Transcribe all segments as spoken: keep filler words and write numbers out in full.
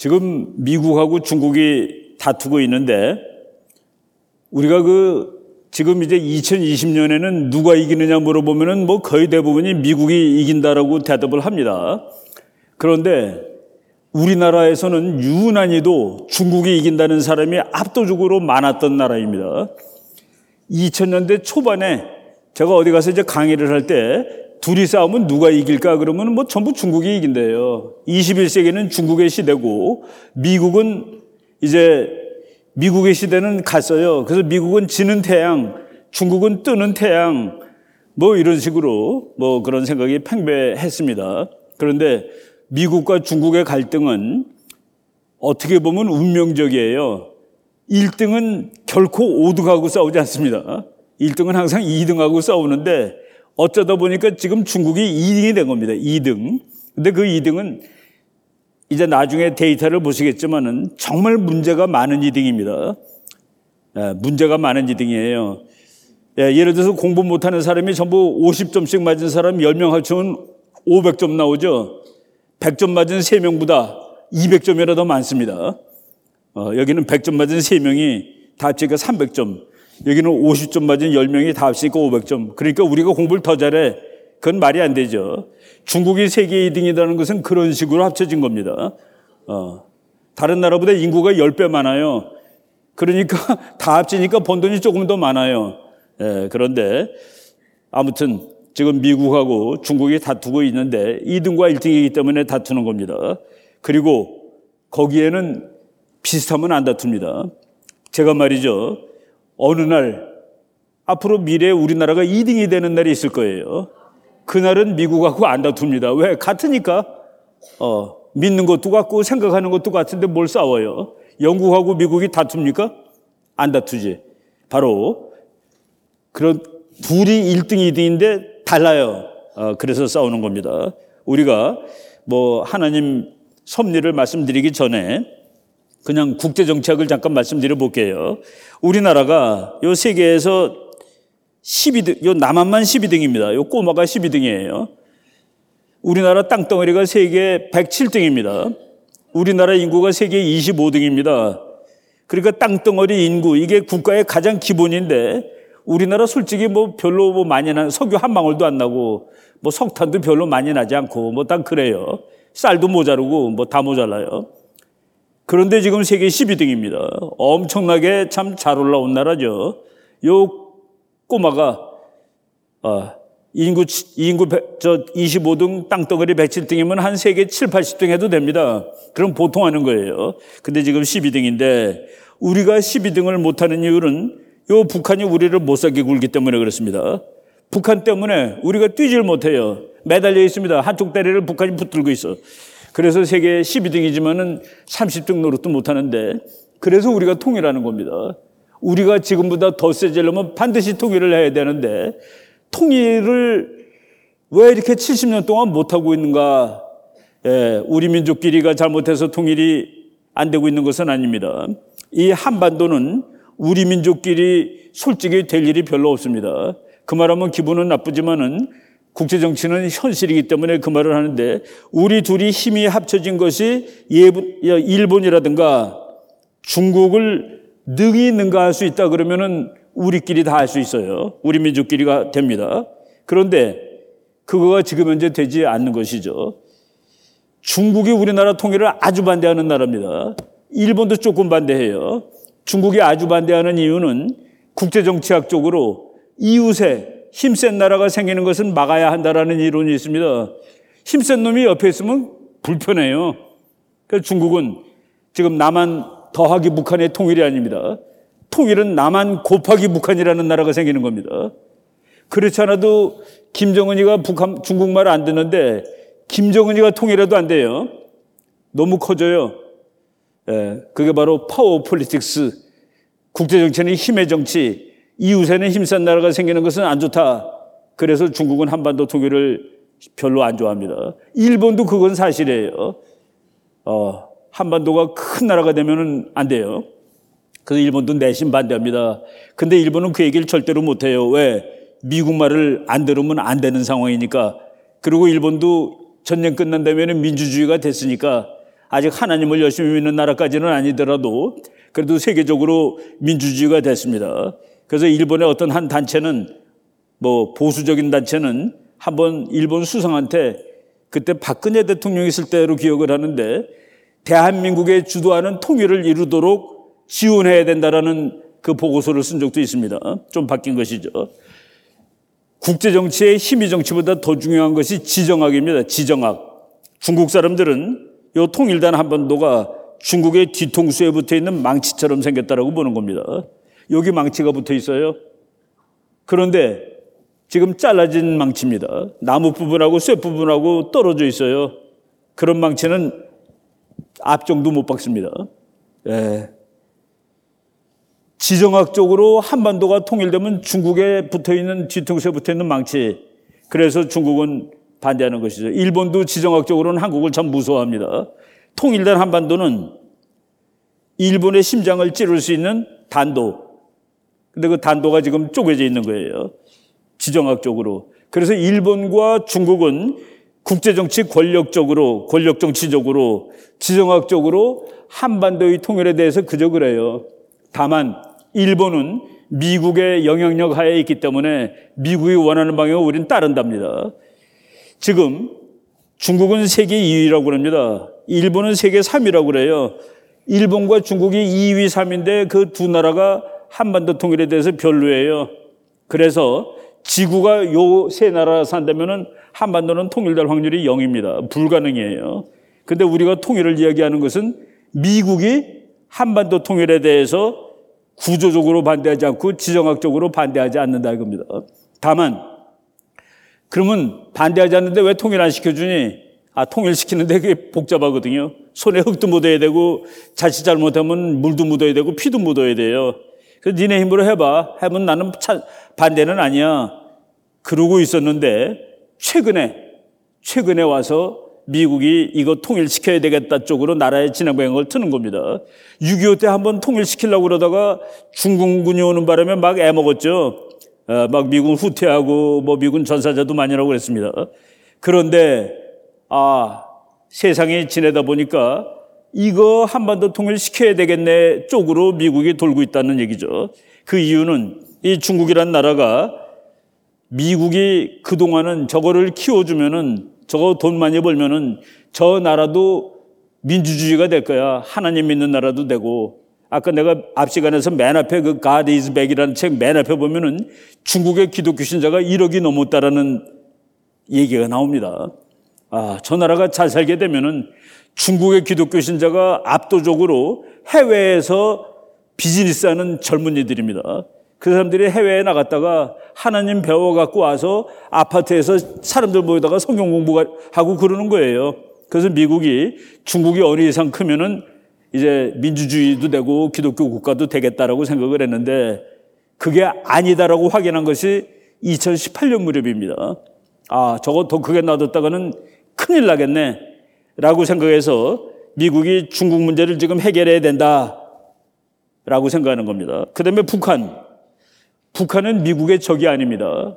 지금 미국하고 중국이 다투고 있는데 우리가 그 지금 이제 이천이십 년에는 누가 이기느냐 물어보면은 뭐 거의 대부분이 미국이 이긴다라고 대답을 합니다. 그런데 우리나라에서는 유난히도 중국이 이긴다는 사람이 압도적으로 많았던 나라입니다. 이천 년대 초반에 제가 어디 가서 이제 강의를 할 때 둘이 싸우면 누가 이길까 그러면 뭐 전부 중국이 이긴대요. 이십일 세기는 중국의 시대고 미국은 이제 미국의 시대는 갔어요. 그래서 미국은 지는 태양, 중국은 뜨는 태양, 뭐 이런 식으로 뭐 그런 생각이 팽배했습니다. 그런데 미국과 중국의 갈등은 어떻게 보면 운명적이에요. 일 등은 결코 오 등하고 싸우지 않습니다. 일 등은 항상 이 등하고 싸우는데 어쩌다 보니까 지금 중국이 이 등이 된 겁니다. 이 등. 근데 그 이 등은 이제 나중에 데이터를 보시겠지만은 정말 문제가 많은 이 등입니다. 예, 문제가 많은 이 등이에요. 예, 예를 들어서 공부 못하는 사람이 전부 오십 점씩 맞은 사람 열 명 합치면 오백 점 나오죠. 백 점 맞은 세 명보다 이백 점이라 더 많습니다. 어, 여기는 백 점 맞은 세 명이 다 합치니까 삼백 점. 여기는 오십 점 맞은 열 명이 다 합치니까 오백 점. 그러니까 우리가 공부를 더 잘해. 그건 말이 안 되죠. 중국이 세계 이 등이라는 것은 그런 식으로 합쳐진 겁니다. 어, 다른 나라보다 인구가 십 배 많아요. 그러니까 다 합치니까 번 돈이 조금 더 많아요. 예, 그런데 아무튼 지금 미국하고 중국이 다투고 있는데 이 등과 일 등이기 때문에 다투는 겁니다. 그리고 거기에는 비슷하면 안 다툽니다. 제가 말이죠. 어느 날 앞으로 미래에 우리나라가 이 등이 되는 날이 있을 거예요. 그날은 미국하고 안 다툽니다. 왜? 같으니까. 어, 믿는 것도 같고 생각하는 것도 같은데 뭘 싸워요? 영국하고 미국이 다툽니까? 안 다투지. 바로 그런 둘이 일 등, 이 등인데 달라요. 어, 그래서 싸우는 겁니다. 우리가 뭐 하나님 섭리를 말씀드리기 전에 그냥 국제정치학을 잠깐 말씀드려 볼게요. 우리나라가 요 세계에서 십이 등, 요 남한만 십이 등입니다. 요 꼬마가 십이 등이에요. 우리나라 땅덩어리가 세계 백칠 등입니다. 우리나라 인구가 세계 이십오 등입니다. 그러니까 땅덩어리 인구, 이게 국가의 가장 기본인데 우리나라 솔직히 뭐 별로 뭐 많이 나, 석유 한 방울도 안 나고 뭐 석탄도 별로 많이 나지 않고 뭐 딱 그래요. 쌀도 모자르고 뭐 다 모자라요. 그런데 지금 세계 십이 등입니다. 엄청나게 참 잘 올라온 나라죠. 요 꼬마가 어, 인구 인구 저 이십오 등 땅덩어리 백칠 등이면 한 세계 칠, 팔십 등 해도 됩니다. 그럼 보통 하는 거예요. 근데 지금 십이 등인데 우리가 십이 등을 못 하는 이유는 요 북한이 우리를 못 살게 굴기 때문에 그렇습니다. 북한 때문에 우리가 뛰질 못해요. 매달려 있습니다. 한쪽 다리를 북한이 붙들고 있어. 그래서 세계 십이 등이지만은 삼십 등 노릇도 못 하는데 그래서 우리가 통일하는 겁니다. 우리가 지금보다 더 세지려면 반드시 통일을 해야 되는데 통일을 왜 이렇게 칠십 년 동안 못하고 있는가? 예, 우리 민족끼리가 잘못해서 통일이 안 되고 있는 것은 아닙니다. 이 한반도는 우리 민족끼리 솔직히 될 일이 별로 없습니다. 그 말하면 기분은 나쁘지만은 국제정치는 현실이기 때문에 그 말을 하는데 우리 둘이 힘이 합쳐진 것이 일본이라든가 중국을 능히 능가할 수 있다 그러면은 우리끼리 다 할 수 있어요. 우리 민족끼리가 됩니다. 그런데 그거가 지금 현재 되지 않는 것이죠. 중국이 우리나라 통일을 아주 반대하는 나라입니다. 일본도 조금 반대해요. 중국이 아주 반대하는 이유는 국제정치학적으로 이웃에 힘센 나라가 생기는 것은 막아야 한다라는 이론이 있습니다. 힘센 놈이 옆에 있으면 불편해요. 그래서 중국은 지금 남한 더하기 북한의 통일이 아닙니다. 통일은 남한 곱하기 북한이라는 나라가 생기는 겁니다. 그렇지 않아도 김정은이가 북한, 중국말 안 듣는데 김정은이가 통일해도 안 돼요. 너무 커져요. 예, 그게 바로 파워 폴리틱스. 국제정치는 힘의 정치. 이웃에는 힘센 나라가 생기는 것은 안 좋다. 그래서 중국은 한반도 통일을 별로 안 좋아합니다. 일본도 그건 사실이에요. 어, 한반도가 큰 나라가 되면은 안 돼요. 그래서 일본도 내심 반대합니다. 근데 일본은 그 얘기를 절대로 못 해요. 왜? 미국 말을 안 들으면 안 되는 상황이니까. 그리고 일본도 전쟁 끝난 다음에는 민주주의가 됐으니까 아직 하나님을 열심히 믿는 나라까지는 아니더라도 그래도 세계적으로 민주주의가 됐습니다. 그래서 일본의 어떤 한 단체는 뭐 보수적인 단체는 한번 일본 수상한테 그때 박근혜 대통령이 있을 때로 기억을 하는데 대한민국의 주도하는 통일을 이루도록 지원해야 된다라는 그 보고서를 쓴 적도 있습니다. 좀 바뀐 것이죠. 국제정치의 힘이 정치보다 더 중요한 것이 지정학입니다. 지정학. 중국 사람들은 이 통일된 한반도가 중국의 뒤통수에 붙어 있는 망치처럼 생겼다라고 보는 겁니다. 여기 망치가 붙어 있어요. 그런데 지금 잘라진 망치입니다. 나무 부분하고 쇠 부분하고 떨어져 있어요. 그런 망치는 앞정도 못 박습니다. 예. 지정학적으로 한반도가 통일되면 중국에 붙어있는 뒤통수에 붙어있는 망치, 그래서 중국은 반대하는 것이죠. 일본도 지정학적으로는 한국을 참 무서워합니다. 통일된 한반도는 일본의 심장을 찌를 수 있는 단도, 근데 그 단도가 지금 쪼개져 있는 거예요. 지정학적으로. 그래서 일본과 중국은 국제정치 권력적으로, 권력정치적으로, 지정학적으로 한반도의 통일에 대해서 그저 그래요. 다만 일본은 미국의 영향력 하에 있기 때문에 미국이 원하는 방향을 우리는 따른답니다. 지금 중국은 세계 이 위라고 합니다. 일본은 세계 삼 위라고 그래요. 일본과 중국이 이 위, 삼 위인데 그 두 나라가 한반도 통일에 대해서 별로예요. 그래서 지구가 요 세 나라 산다면은 한반도는 통일될 확률이 영입니다. 불가능이에요. 근데 우리가 통일을 이야기하는 것은 미국이 한반도 통일에 대해서 구조적으로 반대하지 않고 지정학적으로 반대하지 않는다 이겁니다. 다만 그러면 반대하지 않는데 왜 통일 안 시켜주니? 아, 통일시키는데 그게 복잡하거든요. 손에 흙도 묻어야 되고 자칫 잘못하면 물도 묻어야 되고 피도 묻어야 돼요. 그래서 니네 힘으로 해봐. 하면 나는 차, 반대는 아니야. 그러고 있었는데 최근에 최근에 와서 미국이 이거 통일시켜야 되겠다 쪽으로 나라의 진행 방향을 트는 겁니다. 육이오 때 한번 통일시키려고 그러다가 중공군이 오는 바람에 막 애먹었죠. 어, 막 미군 후퇴하고 뭐 미군 전사자도 많이 나오고 그랬습니다. 그런데 아, 세상이 지내다 보니까 이거 한반도 통일시켜야 되겠네 쪽으로 미국이 돌고 있다는 얘기죠. 그 이유는 이 중국이란 나라가 미국이 그동안은 저거를 키워주면은 저거 돈 많이 벌면은 저 나라도 민주주의가 될 거야. 하나님 믿는 나라도 되고. 아까 내가 앞 시간에서 맨 앞에 그 God is back이라는 책 맨 앞에 보면은 중국의 기독교 신자가 일억이 넘었다라는 얘기가 나옵니다. 아, 저 나라가 잘 살게 되면은 중국의 기독교 신자가 압도적으로 해외에서 비즈니스하는 젊은이들입니다. 그 사람들이 해외에 나갔다가 하나님 배워갖고 와서 아파트에서 사람들 모여다가 성경 공부하고 그러는 거예요. 그래서 미국이 중국이 어느 이상 크면은 이제 민주주의도 되고 기독교 국가도 되겠다라고 생각을 했는데 그게 아니다라고 확인한 것이 이천십팔 년 무렵입니다. 아, 저거 더 크게 놔뒀다가는 큰일 나겠네 라고 생각해서 미국이 중국 문제를 지금 해결해야 된다라고 생각하는 겁니다. 그 다음에 북한. 북한은 미국의 적이 아닙니다.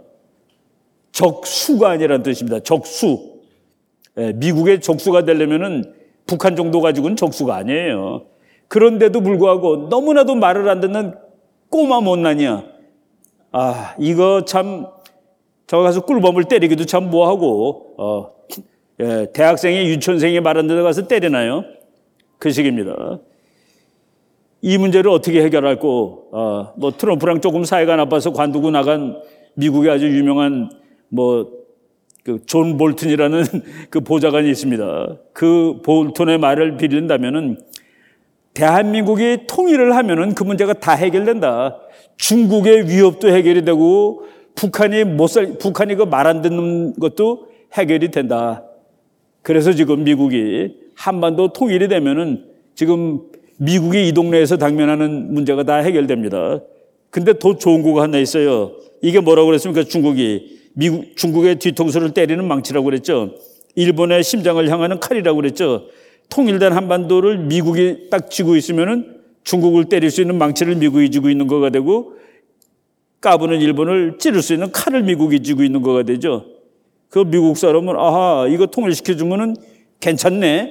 적수가 아니라는 뜻입니다. 적수. 미국의 적수가 되려면은 북한 정도 가지고는 적수가 아니에요. 그런데도 불구하고 너무나도 말을 안 듣는 꼬마 못난이야. 아, 이거 참, 저 가서 꿀범을 때리기도 참 뭐하고, 어, 예, 대학생이 유치원생이 말 안 듣는 가서 때리나요? 그 식입니다. 이 문제를 어떻게 해결할고, 어, 뭐 트럼프랑 조금 사이가 나빠서 관두고 나간 미국의 아주 유명한 뭐, 그 존 볼튼이라는 그 보좌관이 있습니다. 그 볼튼의 말을 빌린다면은 대한민국이 통일을 하면은 그 문제가 다 해결된다. 중국의 위협도 해결이 되고 북한이 못 살, 북한이 그 말 안 듣는 것도 해결이 된다. 그래서 지금 미국이 한반도 통일이 되면은 지금 미국이 이 동네에서 당면하는 문제가 다 해결됩니다. 근데 더 좋은 거가 하나 있어요. 이게 뭐라고 그랬습니까? 중국이. 미국, 중국의 뒤통수를 때리는 망치라고 그랬죠. 일본의 심장을 향하는 칼이라고 그랬죠. 통일된 한반도를 미국이 딱 쥐고 있으면은 중국을 때릴 수 있는 망치를 미국이 쥐고 있는 거가 되고 까부는 일본을 찌를 수 있는 칼을 미국이 쥐고 있는 거가 되죠. 그 미국 사람은 아하, 이거 통일시켜주면은 괜찮네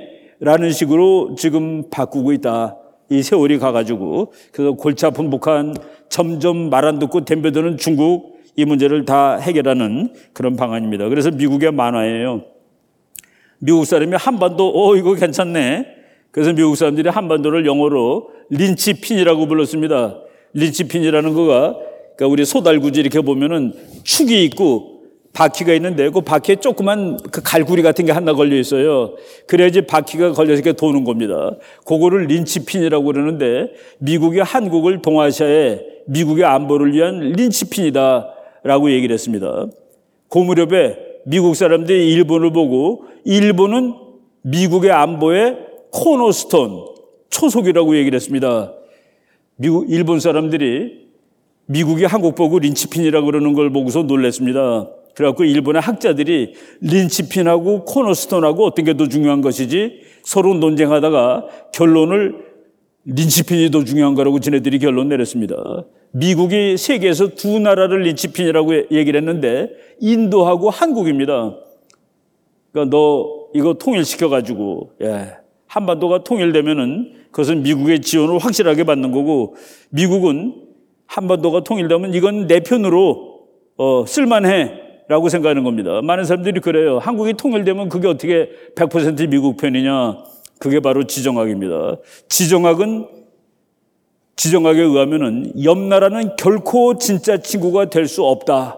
라는 식으로 지금 바꾸고 있다. 이 세월이 가가지고. 그래서 골치 아픈 북한, 점점 말 안 듣고 덤벼드는 중국, 이 문제를 다 해결하는 그런 방안입니다. 그래서 미국의 만화예요. 미국 사람이 한반도, 어, 이거 괜찮네. 그래서 미국 사람들이 한반도를 영어로 린치핀이라고 불렀습니다. 린치핀이라는 거가, 그러니까 우리 소달구지 이렇게 보면은 축이 있고 바퀴가 있는데 그 바퀴에 조그만 그 갈구리 같은 게 하나 걸려 있어요. 그래야지 바퀴가 걸려서 이렇게 도는 겁니다. 그거를 린치핀이라고 그러는데 미국이 한국을 동아시아에 미국의 안보를 위한 린치핀이다라고 얘기를 했습니다. 그 무렵에 미국 사람들이 일본을 보고 일본은 미국의 안보의 코너스톤, 초석이라고 얘기를 했습니다. 미국, 일본 사람들이 미국이 한국 보고 린치핀이라고 그러는 걸 보고서 놀랐습니다. 그래갖고 일본의 학자들이 린치핀하고 코너스톤하고 어떤 게 더 중요한 것이지 서로 논쟁하다가 결론을 린치핀이 더 중요한 거라고 지네들이 결론 내렸습니다. 미국이 세계에서 두 나라를 린치핀이라고 얘기를 했는데 인도하고 한국입니다. 그러니까 너 이거 통일시켜가지고 예, 한반도가 통일되면은 그것은 미국의 지원을 확실하게 받는 거고 미국은 한반도가 통일되면 이건 내 편으로 어, 쓸만해 라고 생각하는 겁니다. 많은 사람들이 그래요. 한국이 통일되면 그게 어떻게 백 퍼센트 미국 편이냐. 그게 바로 지정학입니다. 지정학은 지정학에 의하면은 옆 나라는 결코 진짜 친구가 될 수 없다.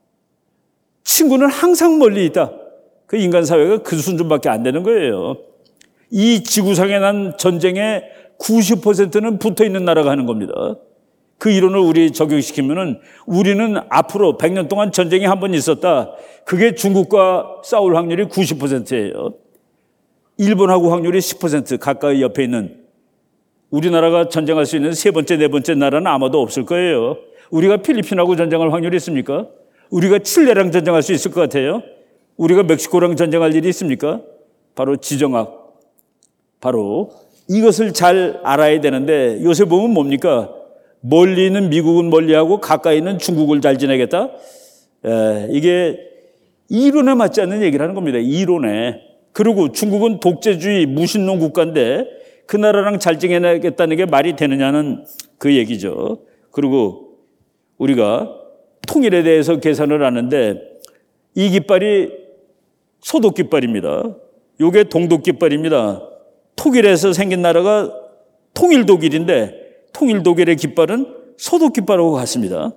친구는 항상 멀리 있다. 그 인간 사회가 그 수준밖에 안 되는 거예요. 이 지구상에 난 전쟁의 구십 퍼센트는 붙어 있는 나라가 하는 겁니다. 그 이론을 우리 적용시키면은 우리는 앞으로 백 년 동안 전쟁이 한 번 있었다. 그게 중국과 싸울 확률이 구십 퍼센트예요. 일본하고 확률이 십 퍼센트 가까이 옆에 있는 우리나라가 전쟁할 수 있는 세 번째, 네 번째 나라는 아마도 없을 거예요. 우리가 필리핀하고 전쟁할 확률이 있습니까? 우리가 칠레랑 전쟁할 수 있을 것 같아요? 우리가 멕시코랑 전쟁할 일이 있습니까? 바로 지정학. 바로 이것을 잘 알아야 되는데 요새 보면 뭡니까? 멀리 있는 미국은 멀리하고 가까이 있는 중국을 잘 지내겠다? 에, 이게 이론에 맞지 않는 얘기를 하는 겁니다. 이론에. 그리고 중국은 독재주의 무신론 국가인데 그 나라랑 잘 지내겠다는 게 말이 되느냐는 그 얘기죠. 그리고 우리가 통일에 대해서 계산을 하는데 이 깃발이 소독 깃발입니다. 이게 동독 깃발입니다. 독일에서 생긴 나라가 통일 독일인데 통일 독일의 깃발은 소독 깃발하고 같습니다.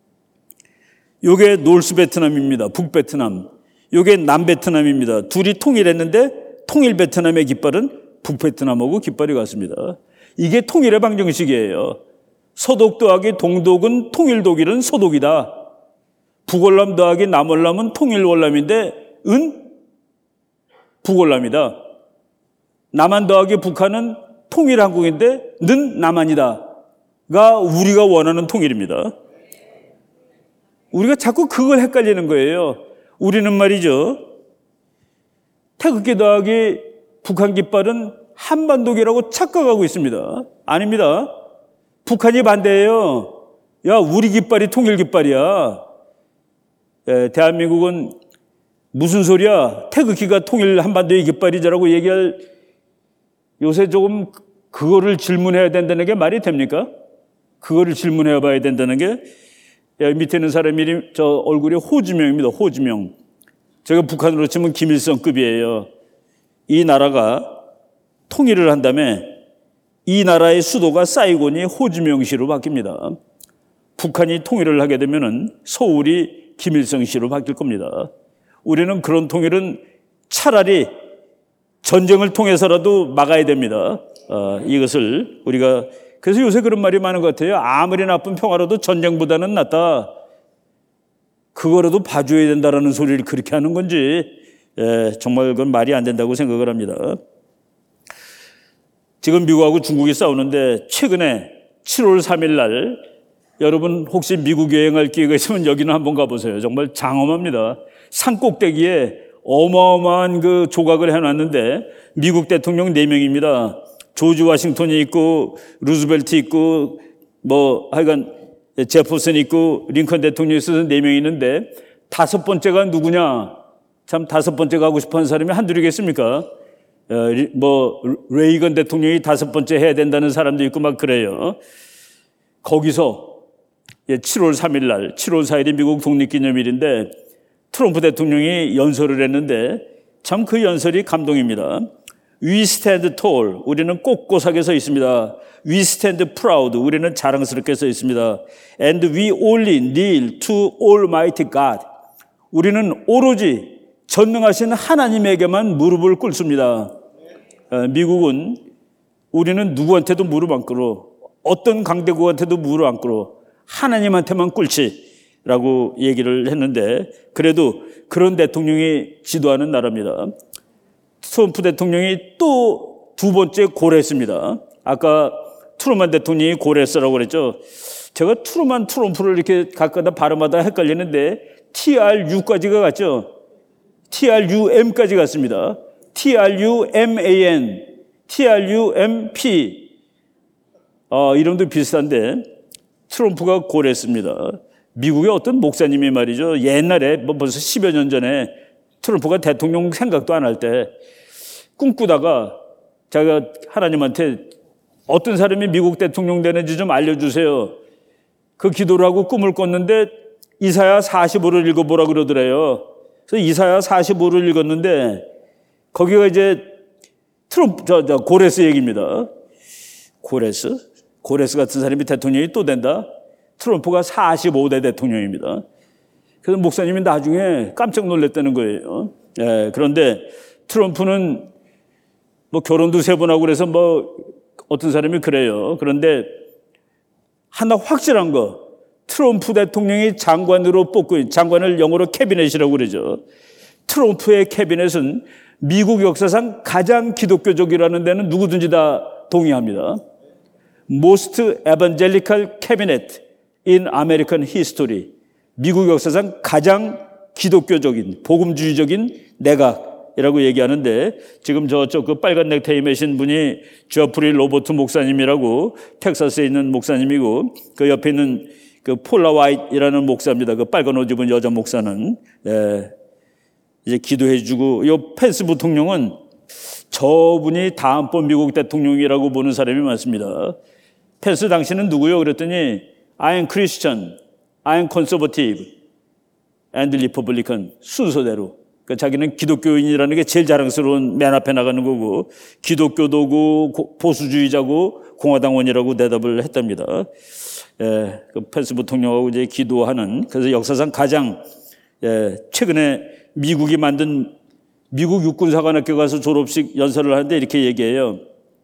이게 노스 베트남입니다. 북 베트남. 이게 남 베트남입니다. 둘이 통일했는데 통일 베트남의 깃발은 북 베트남하고 깃발이 같습니다. 이게 통일의 방정식이에요. 소독 더하기 동독은 통일 독일은 소독이다. 북월남 더하기 남월남은 통일 월남인데 은 북월남이다. 남한 더하기 북한은 통일 한국인데 는 남한이다가 우리가 원하는 통일입니다. 우리가 자꾸 그걸 헷갈리는 거예요. 우리는 말이죠. 태극기 더하기 북한 깃발은 한반도기라고 착각하고 있습니다. 아닙니다. 북한이 반대예요. 야, 우리 깃발이 통일 깃발이야. 에, 대한민국은 무슨 소리야? 태극기가 통일 한반도의 깃발이자라고 얘기할 요새 조금 그거를 질문해야 된다는 게 말이 됩니까? 그거를 질문해 봐야 된다는 게 밑에 있는 사람 이름 저 얼굴이 호주명입니다. 호주명. 제가 북한으로 치면 김일성급이에요. 이 나라가 통일을 한 다음에 이 나라의 수도가 사이곤이 호주명시로 바뀝니다. 북한이 통일을 하게 되면은 서울이 김일성시로 바뀔 겁니다. 우리는 그런 통일은 차라리 전쟁을 통해서라도 막아야 됩니다. 어, 이것을 우리가 그래서 요새 그런 말이 많은 것 같아요. 아무리 나쁜 평화라도 전쟁보다는 낫다. 그거라도 봐줘야 된다라는 소리를 그렇게 하는 건지 예, 정말 그건 말이 안 된다고 생각을 합니다. 지금 미국하고 중국이 싸우는데 최근에 칠월 삼일 날 여러분 혹시 미국 여행할 기회가 있으면 여기는 한번 가보세요. 정말 장엄합니다. 산 꼭대기에 어마어마한 그 조각을 해놨는데 미국 대통령 네 명입니다. 조지 워싱턴이 있고 루즈벨트 있고 뭐 하여간 제퍼슨 있고 링컨 대통령이 있어서 네 명이 있는데 다섯 번째가 누구냐? 참 다섯 번째가 하고 싶어하는 사람이 한둘이겠습니까? 뭐 레이건 대통령이 다섯 번째 해야 된다는 사람도 있고 막 그래요. 거기서 칠월 삼일 날, 칠월 사일이 미국 독립기념일인데 트럼프 대통령이 연설을 했는데 참 그 연설이 감동입니다. We stand tall. 우리는 꼿꼿하게 서 있습니다. We stand proud. 우리는 자랑스럽게 서 있습니다. And we only kneel to Almighty God. 우리는 오로지 전능하신 하나님에게만 무릎을 꿇습니다. 미국은 우리는 누구한테도 무릎 안 꿇어. 어떤 강대국한테도 무릎 안 꿇어. 하나님한테만 꿇지라고 얘기를 했는데 그래도 그런 대통령이 지도하는 나라입니다. 트럼프 대통령이 또 두 번째 고랬습니다. 아까 트루만 대통령이 고랬어라고 그랬죠. 제가 트루만 트럼프를 이렇게 가끔가다 발음하다 헷갈리는데 티알유까지가 갔죠. 티알유엠까지 갔습니다. 티알유엠에이엔, 티알유엠피 어, 이름도 비슷한데 트럼프가 고랬습니다. 미국의 어떤 목사님이 말이죠. 옛날에 뭐 벌써 십여 년 전에 트럼프가 대통령 생각도 안 할 때 꿈꾸다가 자기가 하나님한테 어떤 사람이 미국 대통령 되는지 좀 알려주세요. 그 기도를 하고 꿈을 꿨는데 이사야 사십오를 읽어보라 그러더래요. 그래서 이사야 사십오를 읽었는데 거기가 이제 트럼프, 저, 저 고레스 얘기입니다. 고레스? 고레스 같은 사람이 대통령이 또 된다? 트럼프가 사십오 대 대통령입니다. 그래서 목사님이 나중에 깜짝 놀랐다는 거예요. 예, 그런데 트럼프는 뭐 결혼도 세 번 하고 그래서 뭐 어떤 사람이 그래요. 그런데 하나 확실한 거, 트럼프 대통령이 장관으로 뽑고, 장관을 영어로 캐비넷이라고 그러죠. 트럼프의 캐비넷은 미국 역사상 가장 기독교적이라는 데는 누구든지 다 동의합니다. Most Evangelical Cabinet in American History. 미국 역사상 가장 기독교적인, 복음주의적인 내각이라고 얘기하는데 지금 저쪽 그 빨간 넥타이 매신 분이 저프리 로버트 목사님이라고 텍사스에 있는 목사님이고 그 옆에 있는 그 폴라 화이트이라는 목사입니다. 그 빨간 옷 입은 여자 목사는. 예, 이제 기도해주고 요 펜스 부통령은 저분이 다음번 미국 대통령이라고 보는 사람이 많습니다. 펜스 당신은 누구요? 그랬더니 I am Christian, I am conservative and Republican 순서대로. 그러니까 자기는 기독교인이라는 게 제일 자랑스러운 맨 앞에 나가는 거고 기독교도고 보수주의자고 공화당원이라고 대답을 했답니다. 예, 그 펜스 부통령하고 이제 기도하는 그래서 역사상 가장 예, 최근에 미국이 만든 미국 육군사관학교 가서 졸업식 연설을 하는데 이렇게 얘기해요.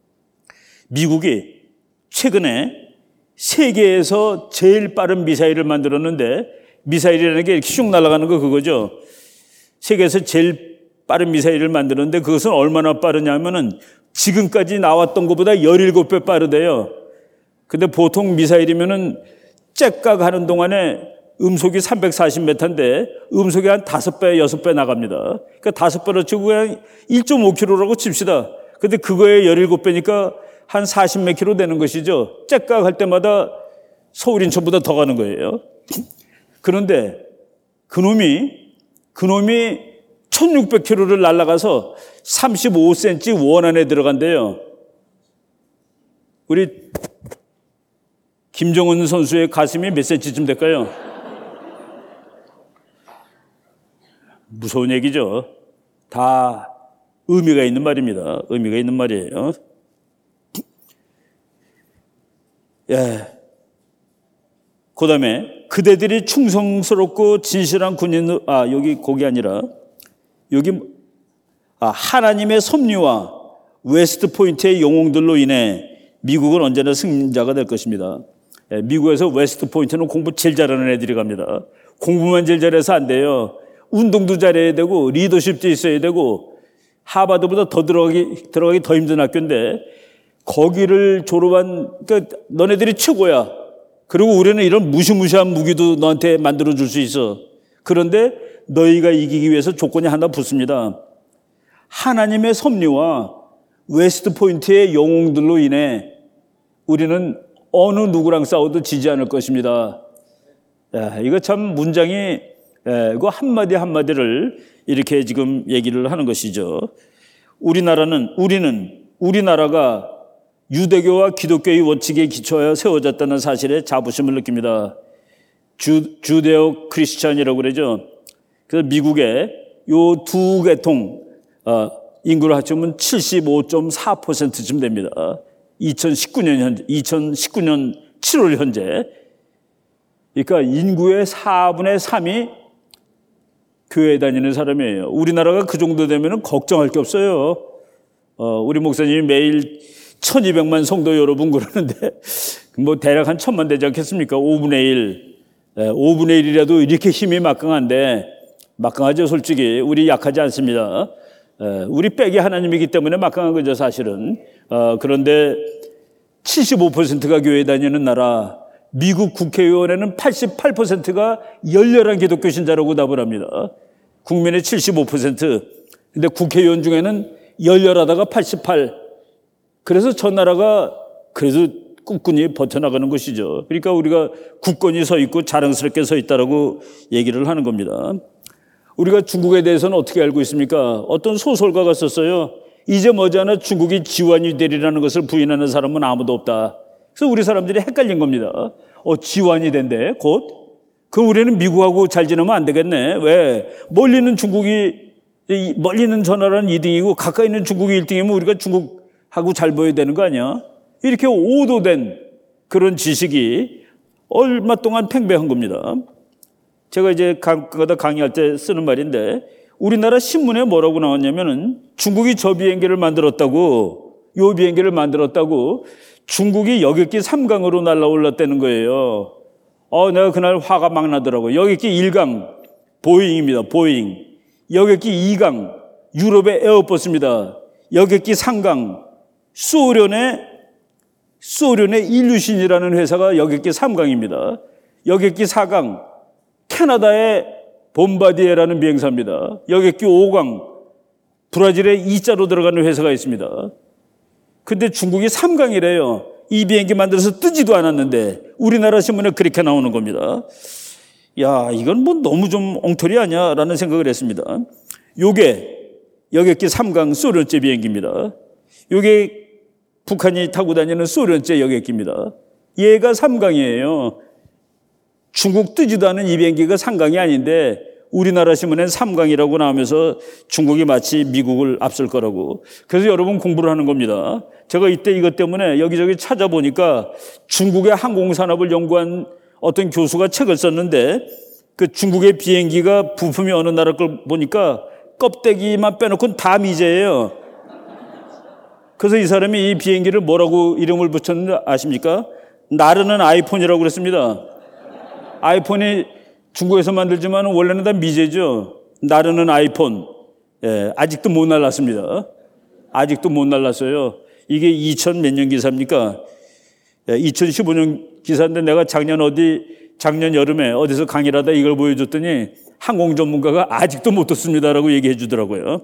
미국이 최근에 세계에서 제일 빠른 미사일을 만들었는데 미사일이라는 게 이렇게 슉 날아가는 거 그거죠. 세계에서 제일 빠른 미사일을 만드는데 그것은 얼마나 빠르냐면은 지금까지 나왔던 것보다 열일곱 배 빠르대요. 근데 보통 미사일이면은 째깍 하는 동안에 음속이 삼백사십 미터인데 음속이 한 다섯 배, 여섯 배 나갑니다. 그러니까 다섯 배로 치고 그냥 일 점 오 킬로미터라고 칩시다. 근데 그거에 열일곱 배니까 한 사십 몇 킬로 되는 것이죠. 째깍 할 때마다 서울 인천보다 더 가는 거예요. 그런데 그놈이 그놈이 천육백 킬로미터를 날아가서 삼십오 센티미터 원 안에 들어간대요. 우리 김정은 선수의 가슴이 몇 센치쯤 될까요? 무서운 얘기죠. 다 의미가 있는 말입니다. 의미가 있는 말이에요. 예. 그 다음에 그대들이 충성스럽고 진실한 군인, 아, 여기 거기 아니라, 여기, 아, 하나님의 섭리와 웨스트 포인트의 영웅들로 인해 미국은 언제나 승자가 될 것입니다. 예, 미국에서 웨스트 포인트는 공부 제일 잘하는 애들이 갑니다. 공부만 제일 잘해서 안 돼요. 운동도 잘해야 되고, 리더십도 있어야 되고, 하버드보다 더 들어가기, 들어가기 더 힘든 학교인데, 거기를 졸업한, 그러니까 너네들이 최고야. 그리고 우리는 이런 무시무시한 무기도 너한테 만들어줄 수 있어. 그런데 너희가 이기기 위해서 조건이 하나 붙습니다. 하나님의 섭리와 웨스트 포인트의 영웅들로 인해 우리는 어느 누구랑 싸워도 지지 않을 것입니다. 야, 이거 참 문장이 그 한마디 한마디를 이렇게 지금 얘기를 하는 것이죠. 우리나라는, 우리는, 우리나라가 유대교와 기독교의 원칙에 기초하여 세워졌다는 사실에 자부심을 느낍니다. 주, 주데오 크리스찬이라고 그러죠. 그래서 미국의 요 두 계통, 어, 인구를 합치면 칠십오 점 사 퍼센트쯤 됩니다. 이천십구 년 현재, 이천십구 년 칠월 현재. 그러니까 인구의 사분의 삼이 교회 다니는 사람이에요. 우리나라가 그 정도 되면 걱정할 게 없어요. 어, 우리 목사님이 매일 천이백만 성도 여러분 그러는데, 뭐 대략 한 천만 되지 않겠습니까? 오분의 일. 예, 오분의 일이라도 이렇게 힘이 막강한데, 막강하죠, 솔직히. 우리 약하지 않습니다. 예, 우리 백이 하나님이기 때문에 막강한 거죠, 사실은. 어, 그런데 칠십오 퍼센트가 교회 다니는 나라, 미국 국회의원에는 팔십팔 퍼센트가 열렬한 기독교 신자라고 답을 합니다. 국민의 칠십오 퍼센트. 근데 국회의원 중에는 열렬하다가 팔십팔. 그래서 저 나라가 그래서 꿋꿋이 버텨나가는 것이죠. 그러니까 우리가 굳건히 서 있고 자랑스럽게 서 있다라고 얘기를 하는 겁니다. 우리가 중국에 대해서는 어떻게 알고 있습니까? 어떤 소설가가 썼어요. 이제 머지않아 중국이 지환이 되리라는 것을 부인하는 사람은 아무도 없다. 그래서 우리 사람들이 헷갈린 겁니다. 어, 지환이 된대, 곧. 그럼 우리는 미국하고 잘 지내면 안 되겠네. 왜? 멀리 있는 중국이, 멀리 있는 저 나라는 이 등이고 가까이 있는 중국이 일 등이면 우리가 중국하고 잘 보여야 되는 거 아니야? 이렇게 오도된 그런 지식이 얼마 동안 팽배한 겁니다. 제가 이제 가끔가다 강의할 때 쓰는 말인데, 우리나라 신문에 뭐라고 나왔냐면은 중국이 저 비행기를 만들었다고, 요 비행기를 만들었다고 중국이 여객기 삼 강으로 날아올랐다는 거예요. 어, 내가 그날 화가 막 나더라고요. 여객기 일 강, 보잉입니다. 보잉. 여객기 이 강, 유럽의 에어버스입니다. 여객기 삼 강, 소련의, 소련의 일류신이라는 회사가 여객기 삼 강입니다. 여객기 사 강, 캐나다의 봄바디에라는 비행사입니다. 여객기 오 강, 브라질의 이자로 들어가는 회사가 있습니다. 근데 중국이 삼 강이래요. 이 비행기 만들어서 뜨지도 않았는데 우리나라 신문에 그렇게 나오는 겁니다. 야, 이건 뭐 너무 좀 엉터리 아니야? 라는 생각을 했습니다. 요게 여객기 삼 강 소련제 비행기입니다. 요게 북한이 타고 다니는 소련제 여객기입니다. 얘가 삼 강이에요. 중국 뜨지도 않은 이 비행기가 삼 강이 아닌데 우리나라 신문엔 삼 강이라고 나오면서 중국이 마치 미국을 앞설 거라고. 그래서 여러분 공부를 하는 겁니다. 제가 이때 이것 때문에 여기저기 찾아보니까 중국의 항공산업을 연구한 어떤 교수가 책을 썼는데 그 중국의 비행기가 부품이 어느 나라 걸 보니까 껍데기만 빼놓고는 다 미제예요. 그래서 이 사람이 이 비행기를 뭐라고 이름을 붙였는지 아십니까? 나르는 아이폰이라고 그랬습니다. 아이폰이 중국에서 만들지만 원래는 다 미제죠. 나르는 아이폰. 예, 아직도 못 날랐습니다. 아직도 못 날랐어요. 이게 이천 몇 년 기사입니까? 예, 이천십오 년 기사인데 내가 작년 어디, 작년 여름에 어디서 강의를 하다 이걸 보여줬더니 항공 전문가가 아직도 못 떴습니다라고 얘기해 주더라고요.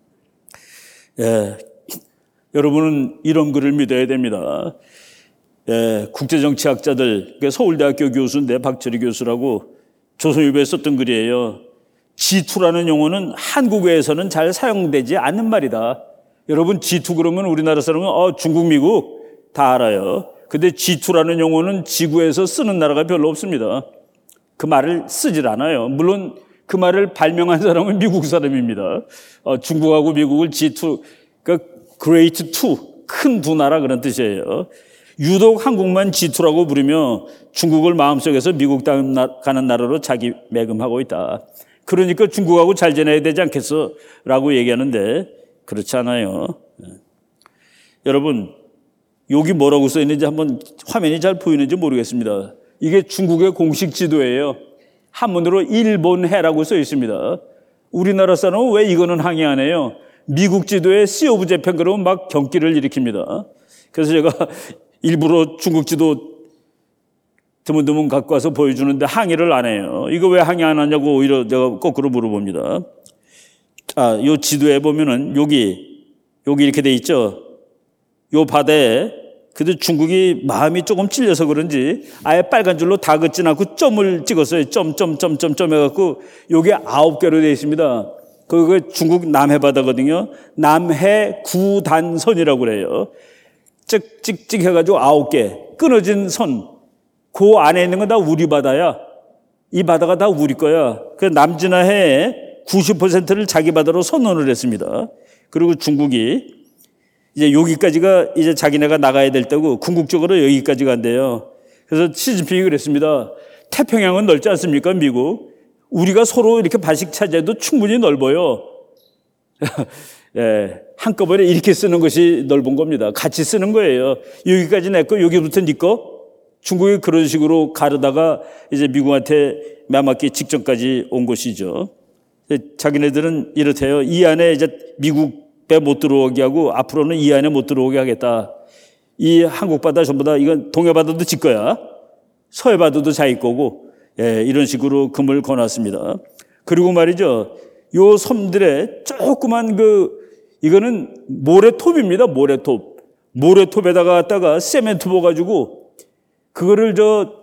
예, 여러분은 이런 글을 믿어야 됩니다. 예, 국제정치학자들, 서울대학교 교수인데 박철희 교수라고 조선일보에 썼던 글이에요. 지투라는 용어는 한국에서는 잘 사용되지 않는 말이다. 여러분 지투 그러면 우리나라 사람은 어, 중국, 미국 다 알아요. 근데 지투라는 용어는 지구에서 쓰는 나라가 별로 없습니다. 그 말을 쓰질 않아요. 물론 그 말을 발명한 사람은 미국 사람입니다. 어, 중국하고 미국을 지투, 그러니까 Great Two, 큰 두 나라 그런 뜻이에요. 유독 한국만 지투라고 부르며 중국을 마음속에서 미국 가는 나라로 자기 매금하고 있다. 그러니까 중국하고 잘 지내야 되지 않겠어? 라고 얘기하는데 그렇지 않아요. 여러분, 여기 뭐라고 써 있는지 한번 화면이 잘 보이는지 모르겠습니다. 이게 중국의 공식 지도예요. 한문으로 일본해라고 써 있습니다. 우리나라 사람은 왜 이거는 항의 안 해요? 미국 지도에 씨 오브 재팬 그러면 막 경기를 일으킵니다. 그래서 제가 일부러 중국 지도 드문드문 갖고 와서 보여주는데 항의를 안 해요. 이거 왜 항의 안 하냐고 오히려 제가 거꾸로 물어봅니다. 자, 요 지도에 보면은 여기, 여기 이렇게 돼 있죠? 요 바다에, 그래도 중국이 마음이 조금 찔려서 그런지 아예 빨간 줄로 다 긋지 않고 점을 찍었어요. 점, 점, 점, 점, 점 해갖고 요게 아홉 개로 돼 있습니다. 그 중국 남해 바다거든요. 남해 구단선이라고 그래요. 찍찍찍 해가지고 아홉 개 끊어진 선. 그 안에 있는 건 다 우리 바다야. 이 바다가 다 우리 거야. 그 남진해의 구십 퍼센트를 자기 바다로 선언을 했습니다. 그리고 중국이 이제 여기까지가 이제 자기네가 나가야 될 때고 궁극적으로 여기까지 간대요. 그래서 시진핑이 그랬습니다. 태평양은 넓지 않습니까, 미국? 우리가 서로 이렇게 발식 차지해도 충분히 넓어요. 예, 한꺼번에 이렇게 쓰는 것이 넓은 겁니다. 같이 쓰는 거예요. 여기까지 내 거, 여기부터 네 거. 중국이 그런 식으로 가르다가 이제 미국한테 매맞기 직전까지 온 것이죠. 자기네들은 이렇대요. 이 안에 이제 미국 배 못 들어오게 하고 앞으로는 이 안에 못 들어오게 하겠다. 이 한국 바다 전부 다 이건 동해 바다도 지 거야. 서해 바다도 자기 거고. 예, 이런 식으로 금을 거놨습니다. 그리고 말이죠. 요 섬들에 조그만 그 이거는 모래톱입니다. 모래톱. 모래톱에다가 갖다가 세멘트 부어가지고 그거를 저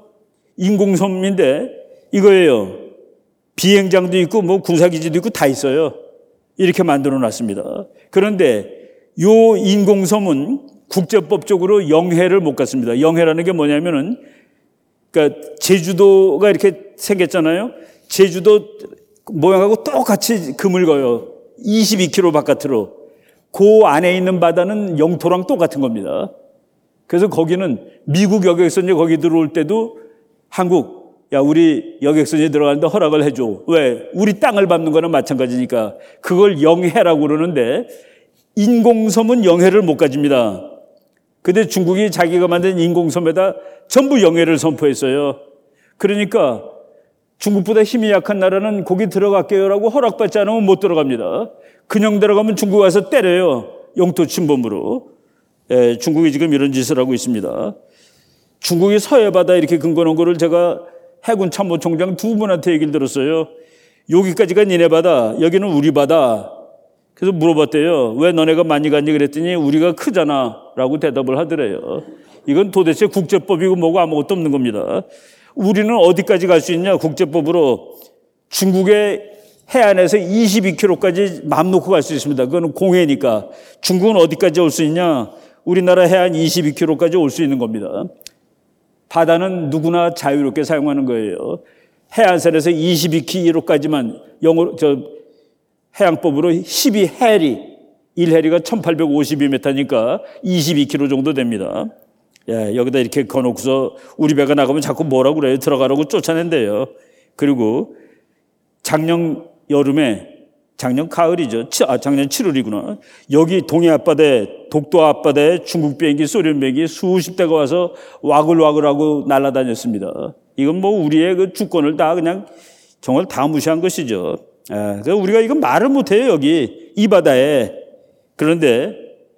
인공섬인데 이거예요. 비행장도 있고 뭐 군사기지도 있고 다 있어요. 이렇게 만들어 놨습니다. 그런데 요 인공섬은 국제법적으로 영해를 못 갖습니다. 영해라는 게 뭐냐면은 그러니까 제주도가 이렇게 생겼잖아요. 제주도 모양하고 똑같이 금을 거요. 이십이 킬로미터 바깥으로. 그 안에 있는 바다는 영토랑 똑같은 겁니다. 그래서 거기는 미국 여객선이 거기 들어올 때도 한국, 야, 우리 여객선이 들어가는데 허락을 해줘. 왜? 우리 땅을 밟는 거나 마찬가지니까. 그걸 영해라고 그러는데 인공섬은 영해를 못 가집니다. 근데 중국이 자기가 만든 인공섬에다 전부 영해를 선포했어요. 그러니까 중국보다 힘이 약한 나라는 거기 들어갈게요라고 허락받지 않으면 못 들어갑니다. 그냥 들어가면 중국 와서 때려요. 영토 침범으로. 예, 중국이 지금 이런 짓을 하고 있습니다. 중국이 서해 바다 이렇게 근거한 거를 제가 해군 참모총장 두 분한테 얘기를 들었어요. 여기까지가 니네 바다, 여기는 우리 바다. 그래서 물어봤대요. 왜 너네가 많이 갔니? 그랬더니 우리가 크잖아 라고 대답을 하더래요. 이건 도대체 국제법이고 뭐고 아무것도 없는 겁니다. 우리는 어디까지 갈 수 있냐? 국제법으로 중국의 해안에서 이십이 킬로미터까지 맘 놓고 갈 수 있습니다. 그건 공해니까. 중국은 어디까지 올 수 있냐? 우리나라 해안 이십이 킬로미터까지 올 수 있는 겁니다. 바다는 누구나 자유롭게 사용하는 거예요. 해안선에서 이십이 킬로미터까지만 영어로 저 해양법으로 십이 해리, 일 해리가 천팔백오십이 미터니까 이십이 킬로미터 정도 됩니다. 예, 여기다 이렇게 거놓고서 우리 배가 나가면 자꾸 뭐라고 그래요? 들어가라고 쫓아낸대요. 그리고 작년 여름에, 작년 가을이죠. 아, 작년 칠월이구나. 여기 동해 앞바다에, 독도 앞바다에 중국 비행기, 소련 비행기 수십 대가 와서 와글와글하고 날아다녔습니다. 이건 뭐 우리의 그 주권을 다 그냥 정말 다 무시한 것이죠. 예, 그래서 우리가 이건 말을 못해요, 여기. 이 바다에. 그런데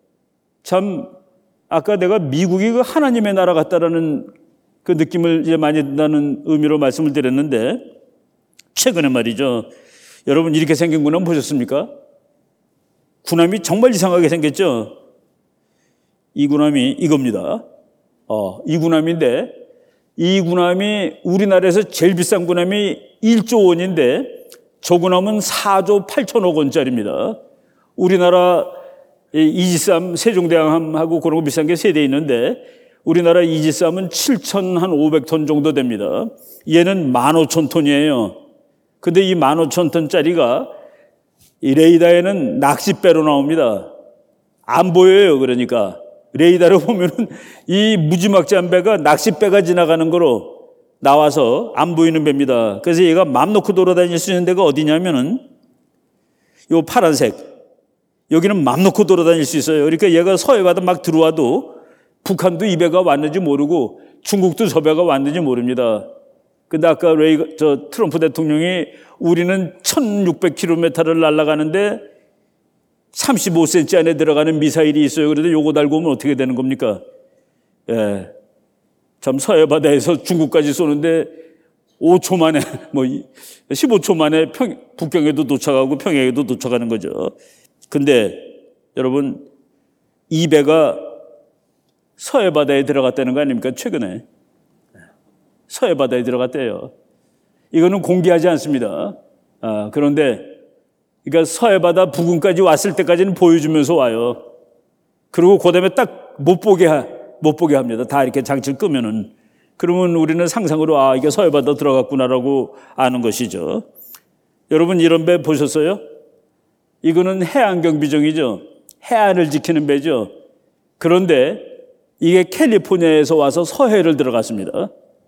참, 아까 내가 미국이 그 하나님의 나라 같다라는 그 느낌을 이제 많이 든다는 의미로 말씀을 드렸는데, 최근에 말이죠. 여러분, 이렇게 생긴 군함 보셨습니까? 군함이 정말 이상하게 생겼죠? 이 군함이 이겁니다. 어, 이 군함인데, 이 군함이 우리나라에서 제일 비싼 군함이 일조 원인데, 저 군함은 사조 팔천억 원짜리입니다. 우리나라 이지삼 세종대왕함하고 그런 거 비싼 게 세 대 있는데 우리나라 이지삼은 칠천오백 톤 정도 됩니다. 얘는 만 오천 톤이에요. 근데 이 만 오천 톤짜리가 이 레이더에는 낚싯배로 나옵니다. 안 보여요. 그러니까 레이더를 보면은 이 무지막지한 배가 낚싯배가 지나가는 거로 나와서 안 보이는 배입니다. 그래서 얘가 맘 놓고 돌아다닐 수 있는 데가 어디냐면은 요 파란색 여기는 맘 놓고 돌아다닐 수 있어요. 그러니까 얘가 서해 바다 막 들어와도 북한도 이 배가 왔는지 모르고 중국도 저 배가 왔는지 모릅니다. 근데 아까 레이, 저 트럼프 대통령이 우리는 천육백 킬로미터를 날아가는데 삼십오 센티미터 안에 들어가는 미사일이 있어요. 그런데 요거 달고 오면 어떻게 되는 겁니까? 예. 참 서해 바다에서 중국까지 쏘는데 오 초 만에 뭐 십오 초 만에 평, 북경에도 도착하고 평양에도 도착하는 거죠. 근데 여러분 이 배가 서해 바다에 들어갔다는 거 아닙니까? 최근에 서해 바다에 들어갔대요. 이거는 공개하지 않습니다. 아, 그런데 그러니까 서해바다 부근까지 왔을 때까지는 보여주면서 와요. 그리고 그 다음에 딱 못 보게, 하, 못 보게 합니다. 다 이렇게 장치를 끄면은. 그러면 우리는 상상으로 아, 이게 서해바다 들어갔구나라고 아는 것이죠. 여러분 이런 배 보셨어요? 이거는 해안경비정이죠. 해안을 지키는 배죠. 그런데 이게 캘리포니아에서 와서 서해를 들어갔습니다.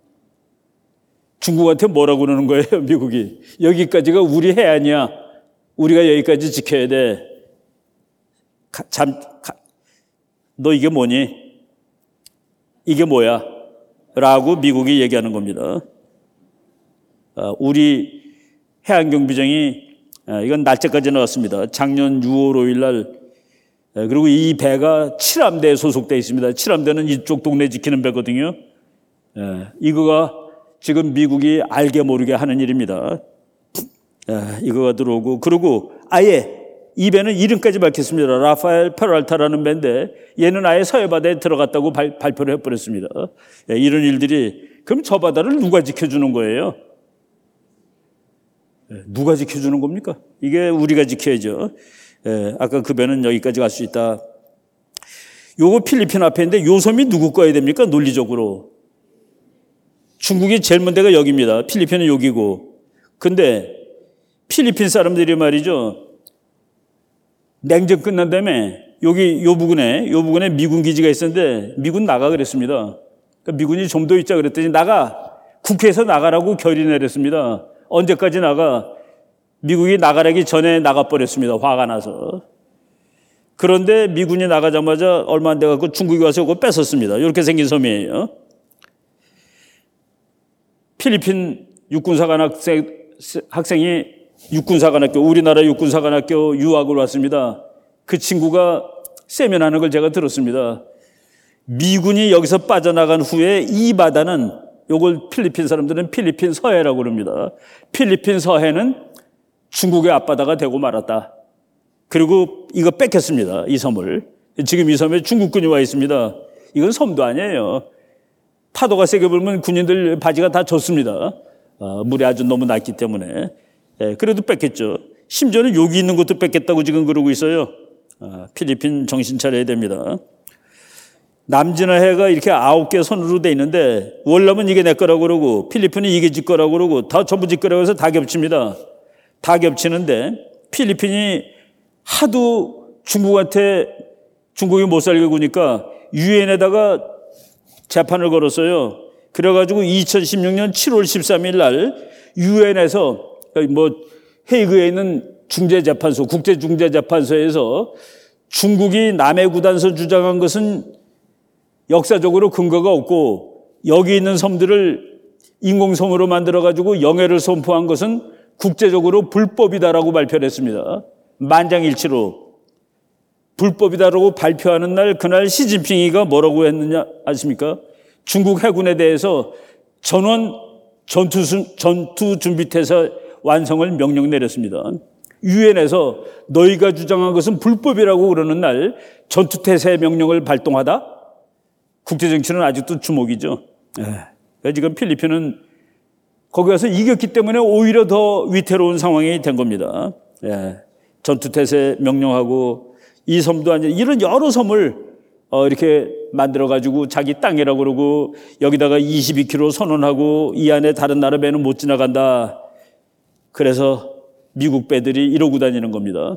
중국한테 뭐라고 그러는 거예요, 미국이? 여기까지가 우리 해안이야. 우리가 여기까지 지켜야 돼. 가, 잠, 가, 너 이게 뭐니? 이게 뭐야? 라고 미국이 얘기하는 겁니다. 우리 해안경비정이 이건 날짜까지 나왔습니다. 작년 유월 오일 날. 그리고 이 배가 칠함대에 소속되어 있습니다. 칠함대는 이쪽 동네 지키는 배거든요. 이거가 지금 미국이 알게 모르게 하는 일입니다. 이거가 들어오고, 그리고 아예 이 배는 이름까지 밝혔습니다. 라파엘 페랄타라는 배인데 얘는 아예 서해바다에 들어갔다고 발, 발표를 해버렸습니다. 이런 일들이, 그럼 저 바다를 누가 지켜주는 거예요? 누가 지켜주는 겁니까? 이게 우리가 지켜야죠. 아까 그 배는 여기까지 갈 수 있다. 요거 필리핀 앞에인데 요 섬이 누구 거야 됩니까? 논리적으로. 중국이 제일 먼 데가 여기입니다. 필리핀은 여기고. 근데 필리핀 사람들이 말이죠. 냉전 끝난 다음에 여기 요 부근에 요 부근에 미군 기지가 있었는데 미군 나가 그랬습니다. 그러니까 미군이 좀 더 있자 그랬더니 나가. 국회에서 나가라고 결의 내렸습니다. 언제까지 나가? 미국이 나가라기 전에 나가버렸습니다. 화가 나서. 그런데 미군이 나가자마자 얼마 안 돼갖고 중국이 와서 그거 뺏었습니다. 이렇게 생긴 섬이에요. 필리핀 육군사관 학생, 학생이 육군사관학교, 우리나라 육군사관학교 유학을 왔습니다. 그 친구가 세면하는 걸 제가 들었습니다. 미군이 여기서 빠져나간 후에 이 바다는, 요걸 필리핀 사람들은 필리핀 서해라고 그럽니다. 필리핀 서해는 중국의 앞바다가 되고 말았다. 그리고 이거 뺏겼습니다. 이 섬을. 지금 이 섬에 중국군이 와 있습니다. 이건 섬도 아니에요. 파도가 세게 불면 군인들 바지가 다 젖습니다. 어, 물이 아주 너무 낮기 때문에. 예, 그래도 뺏겼죠. 심지어는 여기 있는 것도 뺏겠다고 지금 그러고 있어요. 어, 필리핀 정신 차려야 됩니다. 남진해가 이렇게 아홉 개 선으로 돼 있는데 월남은 이게 내 거라고 그러고 필리핀은 이게 지 거라고 그러고 다 전부 지 거라고 해서 다 겹칩니다. 다 겹치는데 필리핀이 하도 중국한테 중국이 못 살게 구니까 유엔에다가 재판을 걸었어요. 그래가지고 이천십육 년 칠월 십삼일 날 유엔에서 뭐 헤이그에 있는 중재재판소, 국제중재재판소에서 중국이 남해구단서 주장한 것은 역사적으로 근거가 없고 여기 있는 섬들을 인공섬으로 만들어가지고 영해를 선포한 것은 국제적으로 불법이다라고 발표를 했습니다. 만장일치로 불법이다라고 발표하는 날, 그날 시진핑이가 뭐라고 했느냐 아십니까? 중국 해군에 대해서 전원 전투, 전투 준비태세 완성을 명령 내렸습니다. 유엔에서 너희가 주장한 것은 불법이라고 그러는 날 전투태세 명령을 발동하다? 국제정치는 아직도 주목이죠. 에. 지금 필리핀은 거기 가서 이겼기 때문에 오히려 더 위태로운 상황이 된 겁니다. 예. 전투태세 명령하고 이 섬도 아니라 이런 여러 섬을 어 이렇게 만들어가지고 자기 땅이라고 그러고 여기다가 이십이 킬로미터 선언하고 이 안에 다른 나라 배는 못 지나간다. 그래서 미국 배들이 이러고 다니는 겁니다.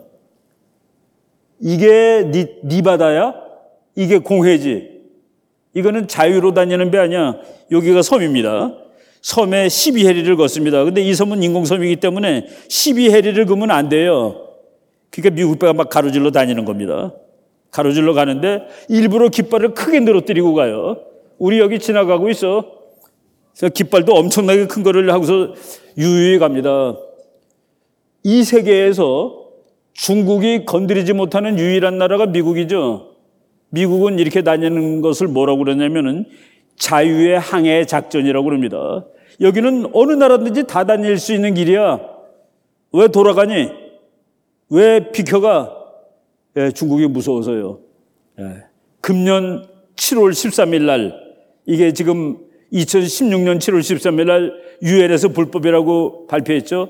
이게 네, 네 바다야? 이게 공해지. 이거는 자유로 다니는 배 아니야. 여기가 섬입니다. 섬에 십이 해리를 걷습니다. 근데 이 섬은 인공섬이기 때문에 십이 해리를 걷으면 안 돼요. 그러니까 미국 배가 막 가로질러 다니는 겁니다. 가로질러 가는데 일부러 깃발을 크게 늘어뜨리고 가요. 우리 여기 지나가고 있어. 그래서 깃발도 엄청나게 큰 거를 하고서 유유히 갑니다. 이 세계에서 중국이 건드리지 못하는 유일한 나라가 미국이죠. 미국은 이렇게 다니는 것을 뭐라고 그러냐면은 자유의 항해 작전이라고 그럽니다. 여기는 어느 나라든지 다 다닐 수 있는 길이야. 왜 돌아가니? 왜 비켜가? 예, 중국이 무서워서요. 예. 금년 칠월 십삼일 날, 이게 지금 이천십육 년 칠월 십삼일 날 유엔에서 불법이라고 발표했죠.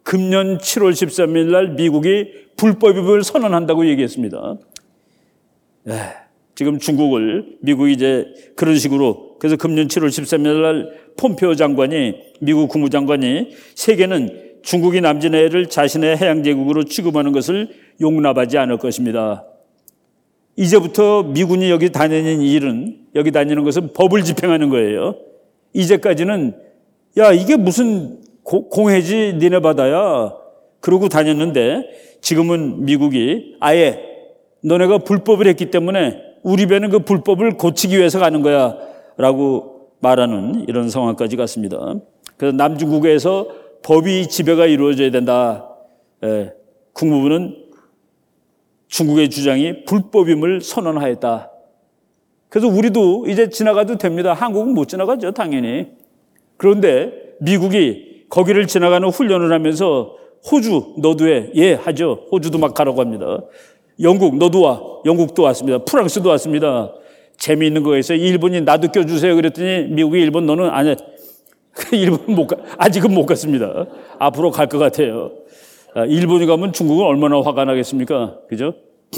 금년 칠월 십삼일 날 미국이 불법입을 선언한다고 얘기했습니다. 네, 지금 중국을 미국이 이제 그런 식으로, 그래서 금년 칠월 십삼일 날 폼페오 장관이, 미국 국무장관이 세계는 중국이 남진해를 자신의 해양 제국으로 취급하는 것을 용납하지 않을 것입니다. 이제부터 미군이 여기 다니는 일은, 여기 다니는 것은 법을 집행하는 거예요. 이제까지는 야, 이게 무슨 고, 공해지 니네 바다야 그러고 다녔는데, 지금은 미국이 아예 너네가 불법을 했기 때문에 우리 배는 그 불법을 고치기 위해서 가는 거야 라고 말하는 이런 상황까지 갔습니다. 그래서 남중국해에서 법이 지배가 이루어져야 된다. 예, 국무부는 중국의 주장이 불법임을 선언하였다. 그래서 우리도 이제 지나가도 됩니다. 한국은 못 지나가죠, 당연히. 그런데 미국이 거기를 지나가는 훈련을 하면서 호주 너도 해. 예, 하죠. 호주도 막 가라고 합니다. 영국 너도 와. 영국도 왔습니다. 프랑스도 왔습니다. 재미있는 거에서 일본이 나도 껴주세요 그랬더니 미국이 일본 너는 아니야. 일본 못 가, 아직은 못 갔습니다. 앞으로 갈 것 같아요. 일본이 가면 중국은 얼마나 화가 나겠습니까? 그죠?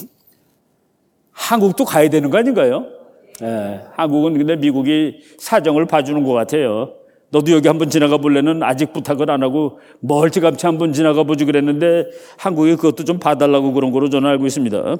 한국도 가야 되는 거 아닌가요? 예, 한국은 근데 미국이 사정을 봐주는 것 같아요. 너도 여기 한번 지나가 볼래는 아직 부탁을 안 하고 멀찌감치 한번 지나가 보지 그랬는데 한국이 그것도 좀 봐달라고 그런 거로 저는 알고 있습니다.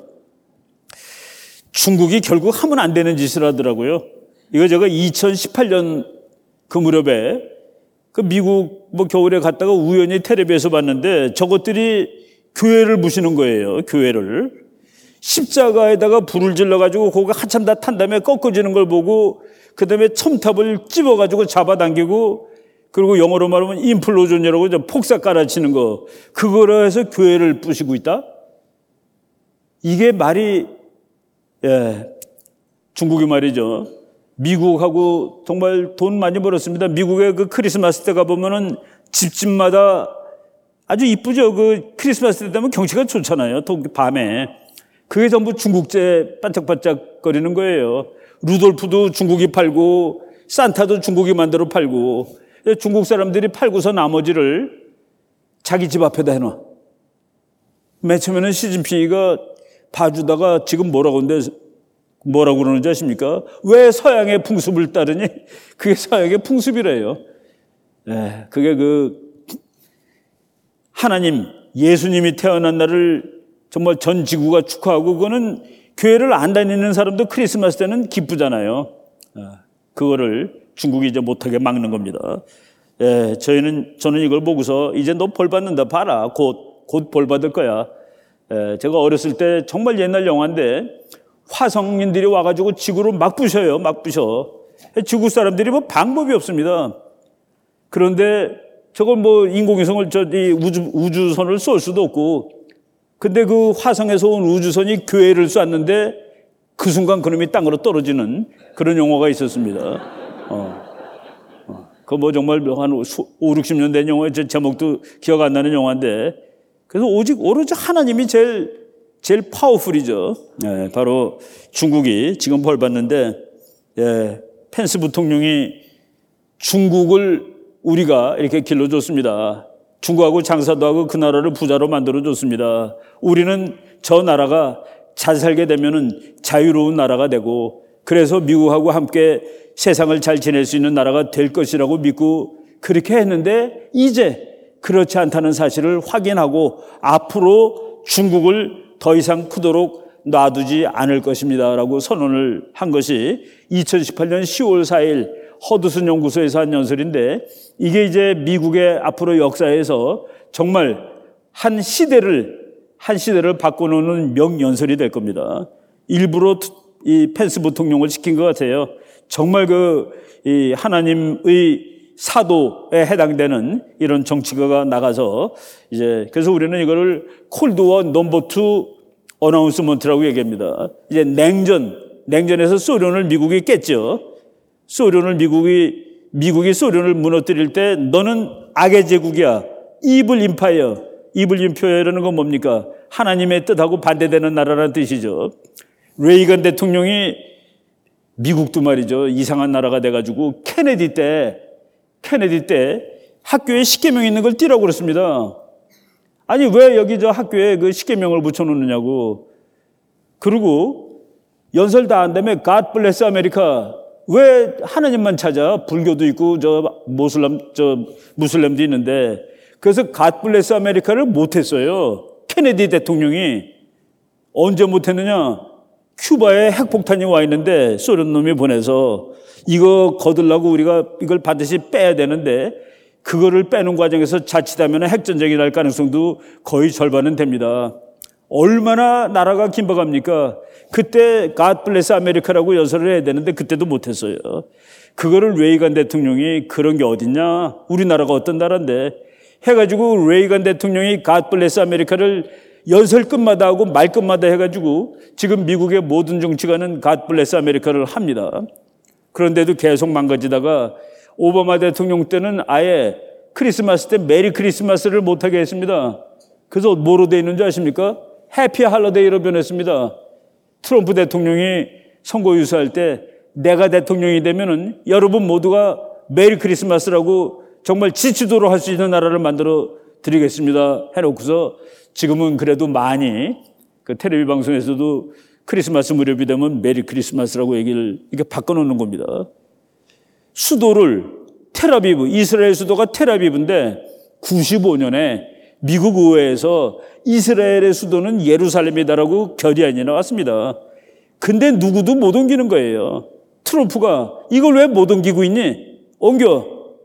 중국이 결국 하면 안 되는 짓을 하더라고요. 이거 제가 이천십팔 년 그 무렵에 그 미국 뭐 겨울에 갔다가 우연히 텔레비에서 봤는데 저것들이 교회를 부시는 거예요. 교회를. 십자가에다가 불을 질러가지고 거기 한참 다 탄 다음에 꺾어지는 걸 보고 그 다음에 첨탑을 찝어가지고 잡아당기고, 그리고 영어로 말하면 임플로전이라고 폭삭 깔아치는 거, 그거로 해서 교회를 부시고 있다? 이게 말이, 예, 중국이 말이죠. 미국하고 정말 돈 많이 벌었습니다. 미국의 그 크리스마스 때 가보면은 집집마다 아주 이쁘죠. 그 크리스마스 때 되면 경치가 좋잖아요. 또 밤에. 그게 전부 중국제 반짝반짝 거리는 거예요. 루돌프도 중국이 팔고 산타도 중국이 만들어 팔고, 중국 사람들이 팔고서 나머지를 자기 집 앞에다 해놔. 맨 처음에는 시진핑이가 봐주다가 지금 뭐라고 하는데 뭐라고 그러는지 아십니까? 왜 서양의 풍습을 따르니? 그게 서양의 풍습이래요. 네, 그게 그 하나님, 예수님이 태어난 날을 정말 전 지구가 축하하고, 그거는 교회를 안 다니는 사람도 크리스마스 때는 기쁘잖아요. 그거를 중국이 이제 못하게 막는 겁니다. 예, 저희는, 저는 이걸 보고서 이제 너 벌 받는다. 봐라. 곧, 곧 벌 받을 거야. 예, 제가 어렸을 때 정말 옛날 영화인데 화성인들이 와가지고 지구를 막 부셔요. 막 부셔. 지구 사람들이 뭐 방법이 없습니다. 그런데 저걸 뭐 인공위성을, 저, 이 우주, 우주선을 쏠 수도 없고, 근데 그 화성에서 온 우주선이 교회를 쐈는데 그 순간 그놈이 땅으로 떨어지는 그런 영화가 있었습니다. 어. 어. 그 뭐 정말 한 오, 육십 년 된 영화, 제 제목도 기억 안 나는 영화인데, 그래서 오직 오로지 하나님이 제일, 제일 파워풀이죠. 예, 바로 중국이 지금 벌 받는데, 예, 펜스 부통령이 중국을 우리가 이렇게 길러줬습니다. 중국하고 장사도 하고 그 나라를 부자로 만들어줬습니다. 우리는 저 나라가 잘 살게 되면은 자유로운 나라가 되고, 그래서 미국하고 함께 세상을 잘 지낼 수 있는 나라가 될 것이라고 믿고 그렇게 했는데, 이제 그렇지 않다는 사실을 확인하고 앞으로 중국을 더 이상 크도록 놔두지 않을 것입니다 라고 선언을 한 것이 이천십팔 년 시월 사일 허드슨 연구소에서 한 연설인데, 이게 이제 미국의 앞으로 역사에서 정말 한 시대를, 한 시대를 바꿔놓는 명연설이 될 겁니다. 일부러 이 펜스 부통령을 시킨 것 같아요. 정말 그, 이 하나님의 사도에 해당되는 이런 정치가가 나가서 이제, 그래서 우리는 이거를 콜드워 넘버 투 어나운스먼트라고 얘기합니다. 이제 냉전, 냉전에서 소련을 미국이 깼죠. 소련을 미국이, 미국이 소련을 무너뜨릴 때 너는 악의 제국이야. 이블 임파이어. 이블 임파이어라는 건 뭡니까? 하나님의 뜻하고 반대되는 나라라는 뜻이죠. 레이건 대통령이 미국도 말이죠. 이상한 나라가 돼가지고 케네디 때, 케네디 때 학교에 십계명 있는 걸 띄라고 그랬습니다. 아니 왜 여기 저 학교에 그 십계명을 붙여놓느냐고. 그리고 연설 다 한 다음에 God bless America. 왜 하나님만 찾아? 불교도 있고 저 모슬람 저 무슬림도 있는데. 그래서 God bless America를 못했어요. 케네디 대통령이. 언제 못했느냐? 큐바에 핵폭탄이 와 있는데 소련 놈이 보내서 이거 거들라고 우리가 이걸 반드시 빼야 되는데 그거를 빼는 과정에서 자칫하면 핵전쟁이 날 가능성도 거의 절반은 됩니다. 얼마나 나라가 긴박합니까? 그때 God bless America라고 연설을 해야 되는데 그때도 못했어요. 그거를 레이간 대통령이 그런 게 어딨냐? 우리나라가 어떤 나라인데 해가지고 레이간 대통령이 God bless America를 연설 끝마다 하고 말 끝마다 해가지고 지금 미국의 모든 정치가는 God bless America를 합니다. 그런데도 계속 망가지다가 오바마 대통령 때는 아예 크리스마스 때 메리 크리스마스를 못하게 했습니다. 그래서 뭐로 돼 있는 줄 아십니까? 해피 할러데이로 변했습니다. 트럼프 대통령이 선거 유세할 때 내가 대통령이 되면은 여러분 모두가 메리 크리스마스라고 정말 지치도록 할 수 있는 나라를 만들어 드리겠습니다 해놓고서 지금은 그래도 많이 그 텔레비 방송에서도 크리스마스 무렵이 되면 메리 크리스마스라고 얘기를 이렇게 바꿔놓는 겁니다. 수도를 텔아비브, 이스라엘 수도가 텔아비브인데 구십오 년에 미국 의회에서 이스라엘의 수도는 예루살렘이다라고 결의안이 나왔습니다. 근데 누구도 못 옮기는 거예요. 트럼프가 이걸 왜 못 옮기고 있니? 옮겨.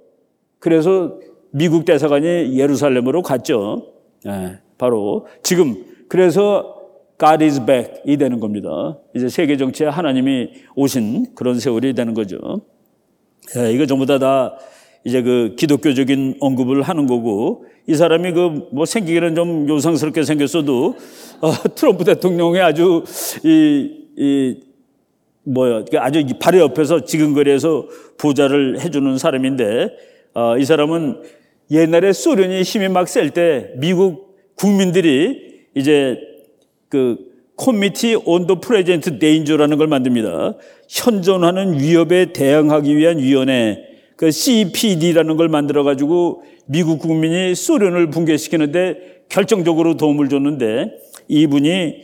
그래서 미국 대사관이 예루살렘으로 갔죠. 네, 바로 지금 그래서 God is back 이 되는 겁니다. 이제 세계 정치에 하나님이 오신 그런 세월이 되는 거죠. 네, 이거 전부 다, 다 이제 그 기독교적인 언급을 하는 거고 이 사람이 그 뭐 생기기는 좀 요상스럽게 생겼어도 어, 트럼프 대통령의 아주 이, 이 뭐야 아주 바로 옆에서 지근거리에서 보좌를 해주는 사람인데 어, 이 사람은 옛날에 소련이 힘이 막 셀 때 미국 국민들이 이제 그 Committee on the Present Danger라는 걸 만듭니다. 현존하는 위협에 대응하기 위한 위원회, 그 씨피디라는 걸 만들어 가지고 미국 국민이 소련을 붕괴시키는데 결정적으로 도움을 줬는데 이분이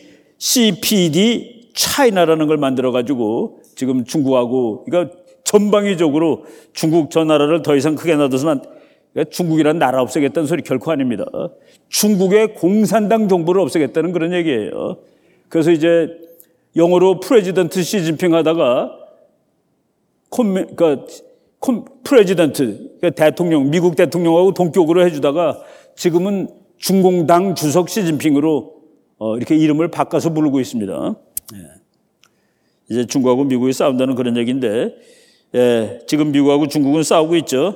씨피디 차이나라는 걸 만들어 가지고 지금 중국하고 그러니까 전방위적으로 중국 저 나라를 더 이상 크게 놔둬서는 중국이라는 나라 없애겠다는 소리 결코 아닙니다. 중국의 공산당 정부를 없애겠다는 그런 얘기예요. 그래서 이제 영어로 프레지던트 시진핑 하다가 콤, 그러니까 프레지던트, 그러니까 대통령, 미국 대통령하고 동격으로 해주다가 지금은 중공당 주석 시진핑으로 어, 이렇게 이름을 바꿔서 부르고 있습니다. 예. 이제 중국하고 미국이 싸운다는 그런 얘기인데 예, 지금 미국하고 중국은 싸우고 있죠.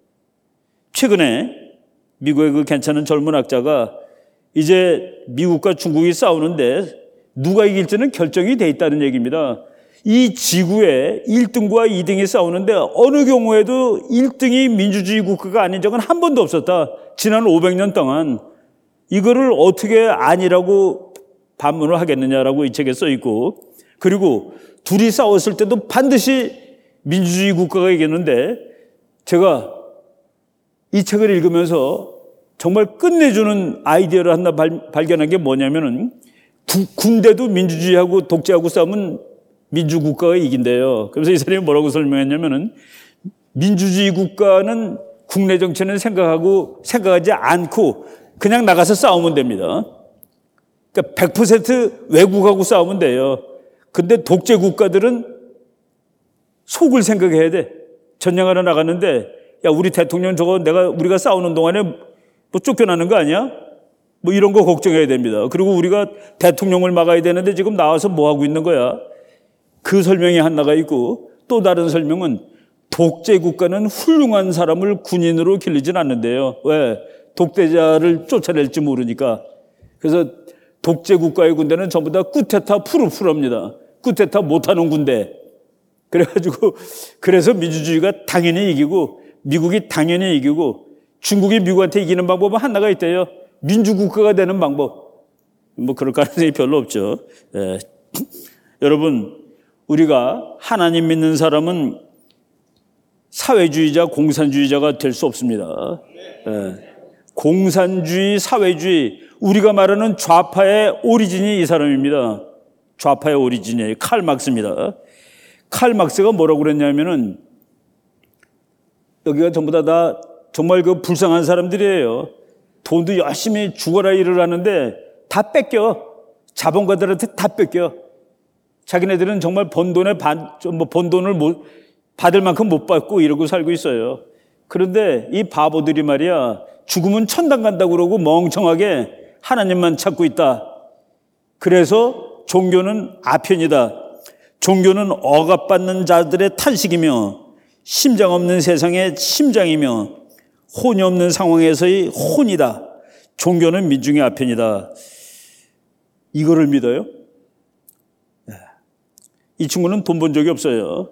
최근에 미국의 그 괜찮은 젊은 학자가 이제 미국과 중국이 싸우는데 누가 이길지는 결정이 돼 있다는 얘기입니다. 이 지구에 일 등과 이 등이 싸우는데 어느 경우에도 일 등이 민주주의 국가가 아닌 적은 한 번도 없었다. 지난 오백 년 동안. 이거를 어떻게 아니라고 반문을 하겠느냐라고 이 책에 써 있고 그리고 둘이 싸웠을 때도 반드시 민주주의 국가가 이겼는데 제가 이 책을 읽으면서 정말 끝내주는 아이디어를 하나 발, 발견한 게 뭐냐면은 구, 군대도 민주주의하고 독재하고 싸우면 민주국가가 이긴대요. 그래서 이 사람이 뭐라고 설명했냐면은 민주주의 국가는 국내 정치는 생각하고 생각하지 않고 그냥 나가서 싸우면 됩니다. 그러니까 백 퍼센트 외국하고 싸우면 돼요. 근데 독재 국가들은 속을 생각해야 돼. 전쟁하러 나갔는데 야 우리 대통령 저거 내가 우리가 싸우는 동안에 뭐 쫓겨나는 거 아니야? 뭐 이런 거 걱정해야 됩니다. 그리고 우리가 대통령을 막아야 되는데 지금 나와서 뭐 하고 있는 거야? 그 설명이 하나가 있고 또 다른 설명은 독재 국가는 훌륭한 사람을 군인으로 길르진 않는데요. 왜? 독재자를 쫓아낼지 모르니까. 그래서 독재 국가의 군대는 전부 다 쿠데타 푸르푸르입니다. 쿠데타 못하는 군대. 그래가지고 그래서 민주주의가 당연히 이기고 미국이 당연히 이기고 중국이 미국한테 이기는 방법은 하나가 있대요. 민주국가가 되는 방법. 뭐 그럴 가능성이 별로 없죠. 예. 여러분 우리가 하나님 믿는 사람은 사회주의자, 공산주의자가 될 수 없습니다. 예. 공산주의, 사회주의, 우리가 말하는 좌파의 오리진이 이 사람입니다. 좌파의 오리진이에요. 칼 막스입니다. 칼 막스가 뭐라고 그랬냐면은 여기가 전부 다, 다 정말 그 불쌍한 사람들이에요. 돈도 열심히 죽어라 일을 하는데 다 뺏겨. 자본가들한테 다 뺏겨. 자기네들은 정말 번 돈에 반, 뭐 번 돈을 못, 받을 만큼 못 받고 이러고 살고 있어요. 그런데 이 바보들이 말이야, 죽으면 천당 간다고 그러고 멍청하게 하나님만 찾고 있다. 그래서 종교는 아편이다. 종교는 억압받는 자들의 탄식이며 심장 없는 세상의 심장이며 혼이 없는 상황에서의 혼이다. 종교는 민중의 아편이다. 이거를 믿어요? 이 친구는 돈 번 적이 없어요.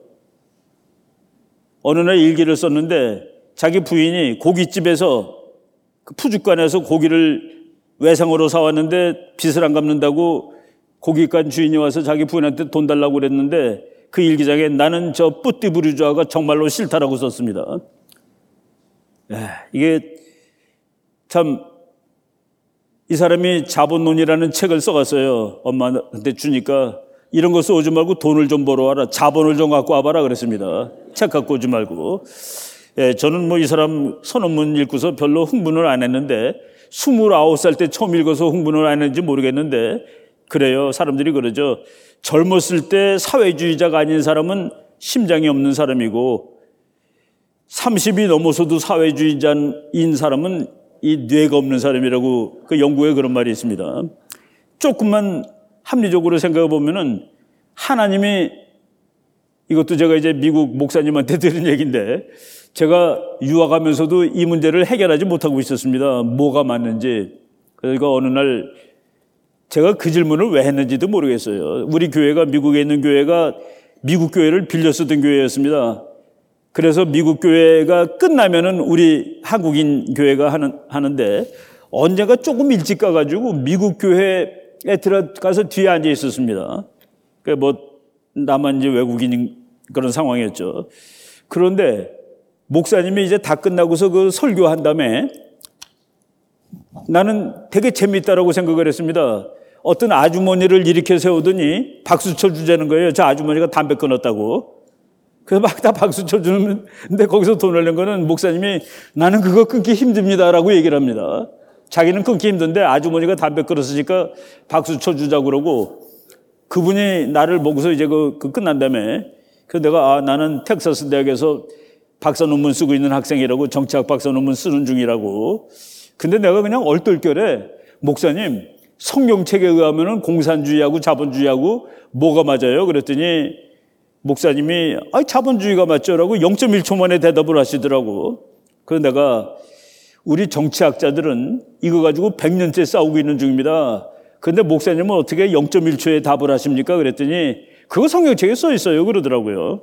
어느 날 일기를 썼는데 자기 부인이 고깃집에서 그 푸주간에서 고기를 외상으로 사왔는데 빚을 안 갚는다고 고깃간 주인이 와서 자기 부인한테 돈 달라고 그랬는데 그 일기장에 나는 저 뿌띠부르주아가 정말로 싫다라고 썼습니다. 이게 참 이 사람이 자본론이라는 책을 써갔어요. 엄마한테 주니까 이런 거 써오지 말고 돈을 좀 벌어와라. 자본을 좀 갖고 와봐라 그랬습니다. 책 갖고 오지 말고. 예, 저는 뭐 이 사람 선언문 읽고서 별로 흥분을 안 했는데 스물아홉 살 때 처음 읽어서 흥분을 안 했는지 모르겠는데 그래요. 사람들이 그러죠. 젊었을 때 사회주의자가 아닌 사람은 심장이 없는 사람이고 삼십이 넘어서도 사회주의자인 사람은 이 뇌가 없는 사람이라고 그 영국에 그런 말이 있습니다. 조금만 합리적으로 생각해 보면은 하나님이 이것도 제가 이제 미국 목사님한테 들은 얘기인데 제가 유학하면서도 이 문제를 해결하지 못하고 있었습니다. 뭐가 맞는지. 그러니까 어느 날 제가 그 질문을 왜 했는지도 모르겠어요. 우리 교회가 미국에 있는 교회가 미국 교회를 빌려 쓰던 교회였습니다. 그래서 미국 교회가 끝나면은 우리 한국인 교회가 하는, 하는데 언젠가 조금 일찍 가가지고 미국 교회에 들어가서 뒤에 앉아 있었습니다. 그 뭐 나만 이제 외국인 그런 상황이었죠. 그런데 목사님이 이제 다 끝나고서 그 설교한 다음에 나는 되게 재밌다라고 생각을 했습니다. 어떤 아주머니를 일으켜 세우더니 박수 쳐주자는 거예요. 저 아주머니가 담배 끊었다고. 그래서 막 다 박수 쳐주는데 거기서 돈을 낸 거는 목사님이 나는 그거 끊기 힘듭니다라고 얘기를 합니다. 자기는 끊기 힘든데 아주머니가 담배 끊었으니까 박수 쳐주자고 그러고 그분이 나를 보고서 이제 그, 그 끝난 다음에 그래서 내가 아, 나는 텍사스 대학에서 박사 논문 쓰고 있는 학생이라고 정치학 박사 논문 쓰는 중이라고. 근데 내가 그냥 얼떨결에 목사님 성경책에 의하면은 공산주의하고 자본주의하고 뭐가 맞아요? 그랬더니 목사님이 아 자본주의가 맞죠라고 영 점 일 초 만에 대답을 하시더라고. 그래서 내가 우리 정치학자들은 이거 가지고 백 년째 싸우고 있는 중입니다. 그런데 목사님은 어떻게 영 점 일 초에 답을 하십니까? 그랬더니 그거 성경책에 써 있어요 그러더라고요.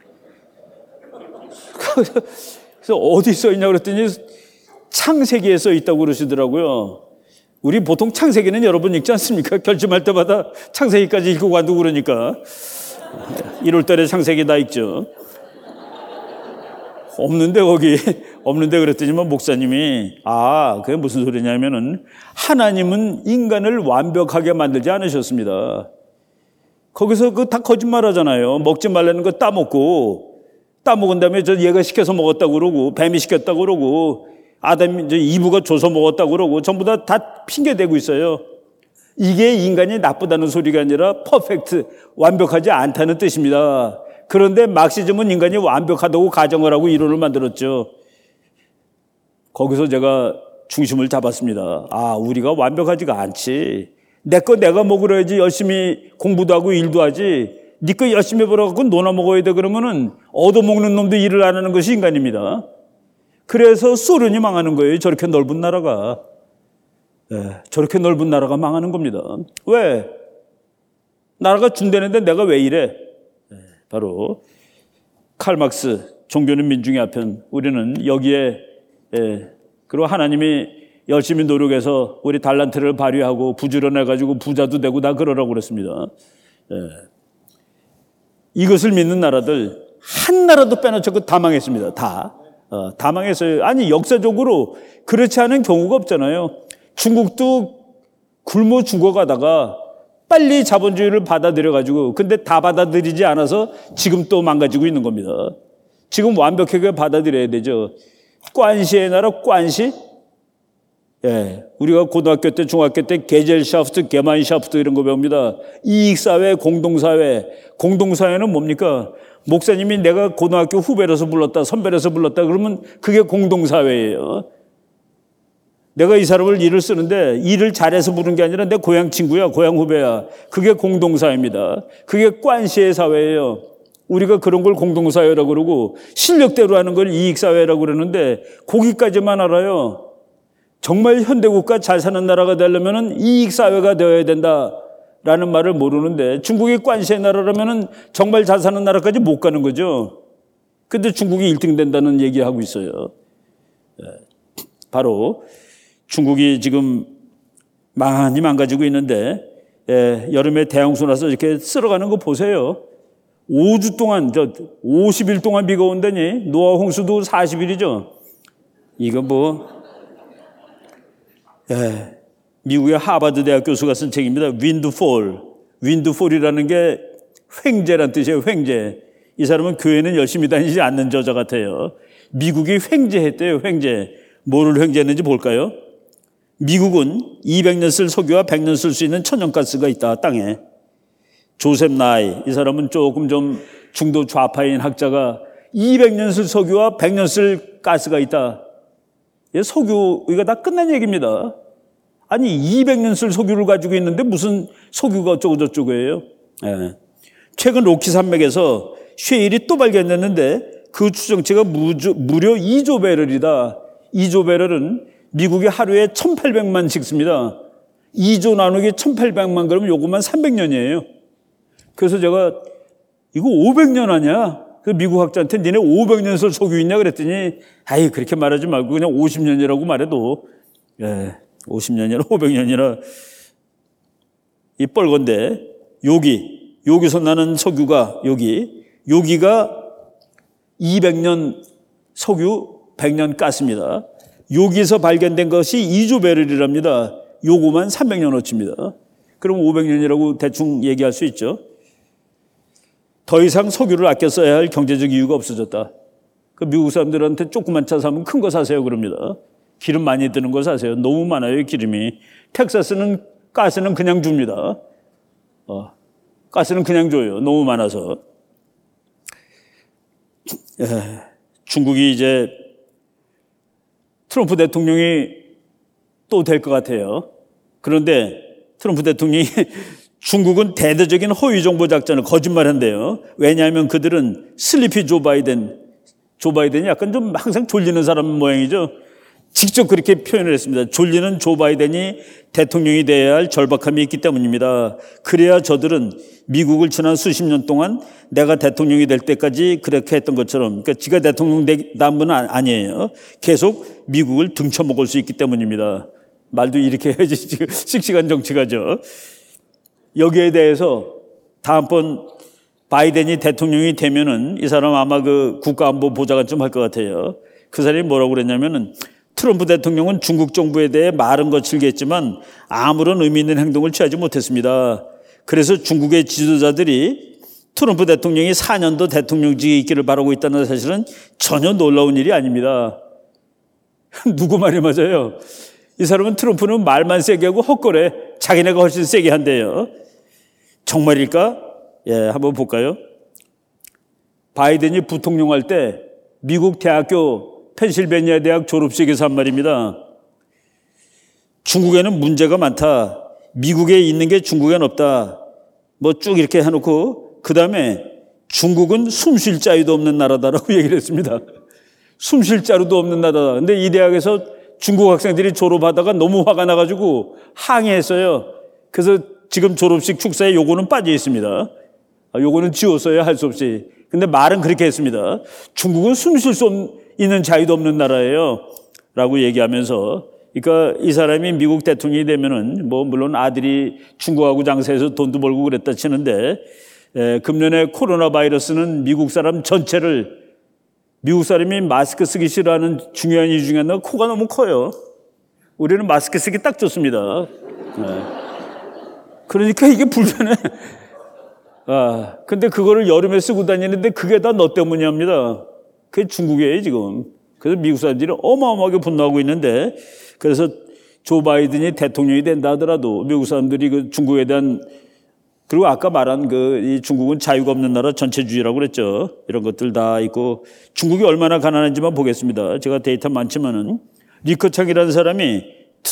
그래서 어디 써 있냐고 그랬더니 창세기에 써 있다고 그러시더라고요. 우리 보통 창세기는 여러 번 읽지 않습니까? 결심할 때마다 창세기까지 읽고 간다고 그러니까 일월 달에 창세기 다 읽죠. 없는데 거기 없는데 그랬더니만 목사님이 아 그게 무슨 소리냐면은 하나님은 인간을 완벽하게 만들지 않으셨습니다. 거기서 그 다 거짓말하잖아요. 먹지 말라는 거 따먹고 따먹은 다음에 저 얘가 시켜서 먹었다고 그러고 뱀이 시켰다고 그러고 아담 이제 이브가 줘서 먹었다고 그러고 전부 다 다 핑계 대고 있어요. 이게 인간이 나쁘다는 소리가 아니라 퍼펙트 완벽하지 않다는 뜻입니다. 그런데 막시즘은 인간이 완벽하다고 가정을 하고 이론을 만들었죠. 거기서 제가 중심을 잡았습니다. 아, 우리가 완벽하지가 않지. 내 거 내가 먹으려야지 열심히 공부도 하고 일도 하지. 네 거 열심히 벌어갖고 노나 먹어야 돼 그러면은 얻어먹는 놈도 일을 안 하는 것이 인간입니다. 그래서 소련이 망하는 거예요. 저렇게 넓은 나라가. 네, 저렇게 넓은 나라가 망하는 겁니다. 왜? 나라가 준대는데 내가 왜 이래? 네, 바로 칼 막스 종교는 민중의 아편. 우리는 여기에 예, 그리고 하나님이 열심히 노력해서 우리 달란트를 발휘하고 부지런해가지고 부자도 되고 다 그러라고 그랬습니다. 예. 이것을 믿는 나라들 한 나라도 빼놓고 다 망했습니다. 다. 어, 다 망했어요. 아니 역사적으로 그렇지 않은 경우가 없잖아요. 중국도 굶어 죽어가다가 빨리 자본주의를 받아들여가지고 근데 다 받아들이지 않아서 지금 또 망가지고 있는 겁니다. 지금 완벽하게 받아들여야 되죠. 관시의 나라 관시? 예, 우리가 고등학교 때 중학교 때 게젤샤프트, 게만샤프트 이런 거 배웁니다. 이익사회, 공동사회. 공동사회는 뭡니까? 목사님이 내가 고등학교 후배라서 불렀다, 선배라서 불렀다 그러면 그게 공동사회예요. 내가 이 사람을 일을 쓰는데 일을 잘해서 부른 게 아니라 내 고향 친구야, 고향 후배야. 그게 공동사회입니다. 그게 관시의 사회예요. 우리가 그런 걸 공동사회라고 그러고 실력대로 하는 걸 이익사회라고 그러는데 거기까지만 알아요. 정말 현대국가 잘 사는 나라가 되려면 이익사회가 되어야 된다라는 말을 모르는데 중국이 관시의 나라라면 정말 잘 사는 나라까지 못 가는 거죠. 근데 중국이 일 등 된다는 얘기하고 있어요. 바로 중국이 지금 많이 망가지고 있는데 여름에 대홍수 나서 이렇게 쓸어가는 거 보세요. 오 주 동안, 저 오십 일 동안 비가 온다니 노아 홍수도 사십 일이죠. 이거 뭐 예, 미국의 하버드 대학 교수가 쓴 책입니다. 윈드폴. 윈드폴이라는 게 횡재란 뜻이에요. 횡재. 이 사람은 교회는 열심히 다니지 않는 저자 같아요. 미국이 횡재했대요. 횡재. 뭐를 횡재했는지 볼까요? 미국은 이백 년 쓸 석유와 백 년 쓸 수 있는 천연가스가 있다. 땅에. 조셉 나이. 이 사람은 조금 좀 중도 좌파인 학자가 이백 년 쓸 석유와 백 년 쓸 가스가 있다. 석유, 이거 다 끝난 얘기입니다. 아니, 이백 년 쓸 석유를 가지고 있는데 무슨 석유가 어쩌고저쩌고예요. 예. 최근 로키 산맥에서 쉐일이 또 발견됐는데 그 추정치가 무조, 무려 이조 배럴이다. 이조 배럴은 미국이 하루에 천팔백만씩 씁니다. 이조 나누기 천팔백만 그러면 요것만 삼백 년이에요. 그래서 제가 이거 오백 년 아니야? 그 미국 학자한테 니네 오백 년 쓸 석유 있냐 그랬더니 아이 그렇게 말하지 말고 그냥 오십 년이라고 말해도 예, 오십 년이나 오백 년이나 이 뻘건데 여기 여기서 나는 석유가 여기 여기가 이백 년 석유 백 년 가스입니다. 여기서 발견된 것이 이조 배럴이랍니다. 요거만 삼백 년어치입니다. 그럼 오백 년이라고 대충 얘기할 수 있죠. 더 이상 석유를 아껴 써야 할 경제적 이유가 없어졌다. 그 미국 사람들한테 조그만 차 사면 큰 거 사세요 그럽니다. 기름 많이 드는 거 사세요. 너무 많아요 기름이. 텍사스는 가스는 그냥 줍니다. 어, 가스는 그냥 줘요. 너무 많아서. 에, 중국이 이제 트럼프 대통령이 또 될 것 같아요. 그런데 트럼프 대통령이 중국은 대대적인 허위 정보 작전을 거짓말한대요. 왜냐하면 그들은 슬리피 조 바이든, 조 바이든이 약간 좀 항상 졸리는 사람 모양이죠. 직접 그렇게 표현을 했습니다. 졸리는 조 바이든이 대통령이 되어야 할 절박함이 있기 때문입니다. 그래야 저들은 미국을 지난 수십 년 동안 내가 대통령이 될 때까지 그렇게 했던 것처럼, 그러니까 지가 대통령 된 분은 아니에요. 계속 미국을 등쳐먹을 수 있기 때문입니다. 말도 이렇게 해야지 씩씩한 정치가죠. 여기에 대해서 다음번 바이든이 대통령이 되면은 이 사람 아마 그 국가안보 보좌관 좀 할 것 같아요. 그 사람이 뭐라고 그랬냐면은 트럼프 대통령은 중국 정부에 대해 말은 거칠게 했지만 아무런 의미 있는 행동을 취하지 못했습니다. 그래서 중국의 지도자들이 트럼프 대통령이 사 년도 대통령직에 있기를 바라고 있다는 사실은 전혀 놀라운 일이 아닙니다. 누구 말이 맞아요? 이 사람은 트럼프는 말만 세게 하고 헛거래. 자기네가 훨씬 세게 한대요. 정말일까? 예, 한번 볼까요? 바이든이 부통령 할 때 미국 대학교 펜실베니아 대학 졸업식에서 한 말입니다. 중국에는 문제가 많다. 미국에 있는 게 중국엔 없다. 뭐 쭉 이렇게 해놓고 그 다음에 중국은 숨 쉴 자유도 없는 나라다라고 얘기를 했습니다. 숨 쉴 자유도 없는 나라다. 근데 이 대학에서 중국 학생들이 졸업하다가 너무 화가 나가지고 항의했어요. 그래서 지금 졸업식 축사에 요거는 빠져 있습니다. 요거는 지웠어요. 할 수 없이. 근데 말은 그렇게 했습니다. 중국은 숨 쉴 수 있는 자유도 없는 나라예요. 라고 얘기하면서, 그러니까 이 사람이 미국 대통령이 되면은 뭐 물론 아들이 중국하고 장사해서 돈도 벌고 그랬다 치는데, 에, 금년에 코로나 바이러스는 미국 사람 전체를 미국 사람이 마스크 쓰기 싫어하는 중요한 이유 중에 하나가 코가 너무 커요. 우리는 마스크 쓰기 딱 좋습니다. 네. 그러니까 이게 불편해. 아, 근데 그거를 여름에 쓰고 다니는데 그게 다 너 때문이랍니다. 그게 중국이에요, 지금. 그래서 미국 사람들이 어마어마하게 분노하고 있는데, 그래서 조 바이든이 대통령이 된다 하더라도 미국 사람들이 그 중국에 대한, 그리고 아까 말한 그 이 중국은 자유가 없는 나라 전체주의라고 그랬죠. 이런 것들 다 있고, 중국이 얼마나 가난한지만 보겠습니다. 제가 데이터 많지만은, 리커창이라는 사람이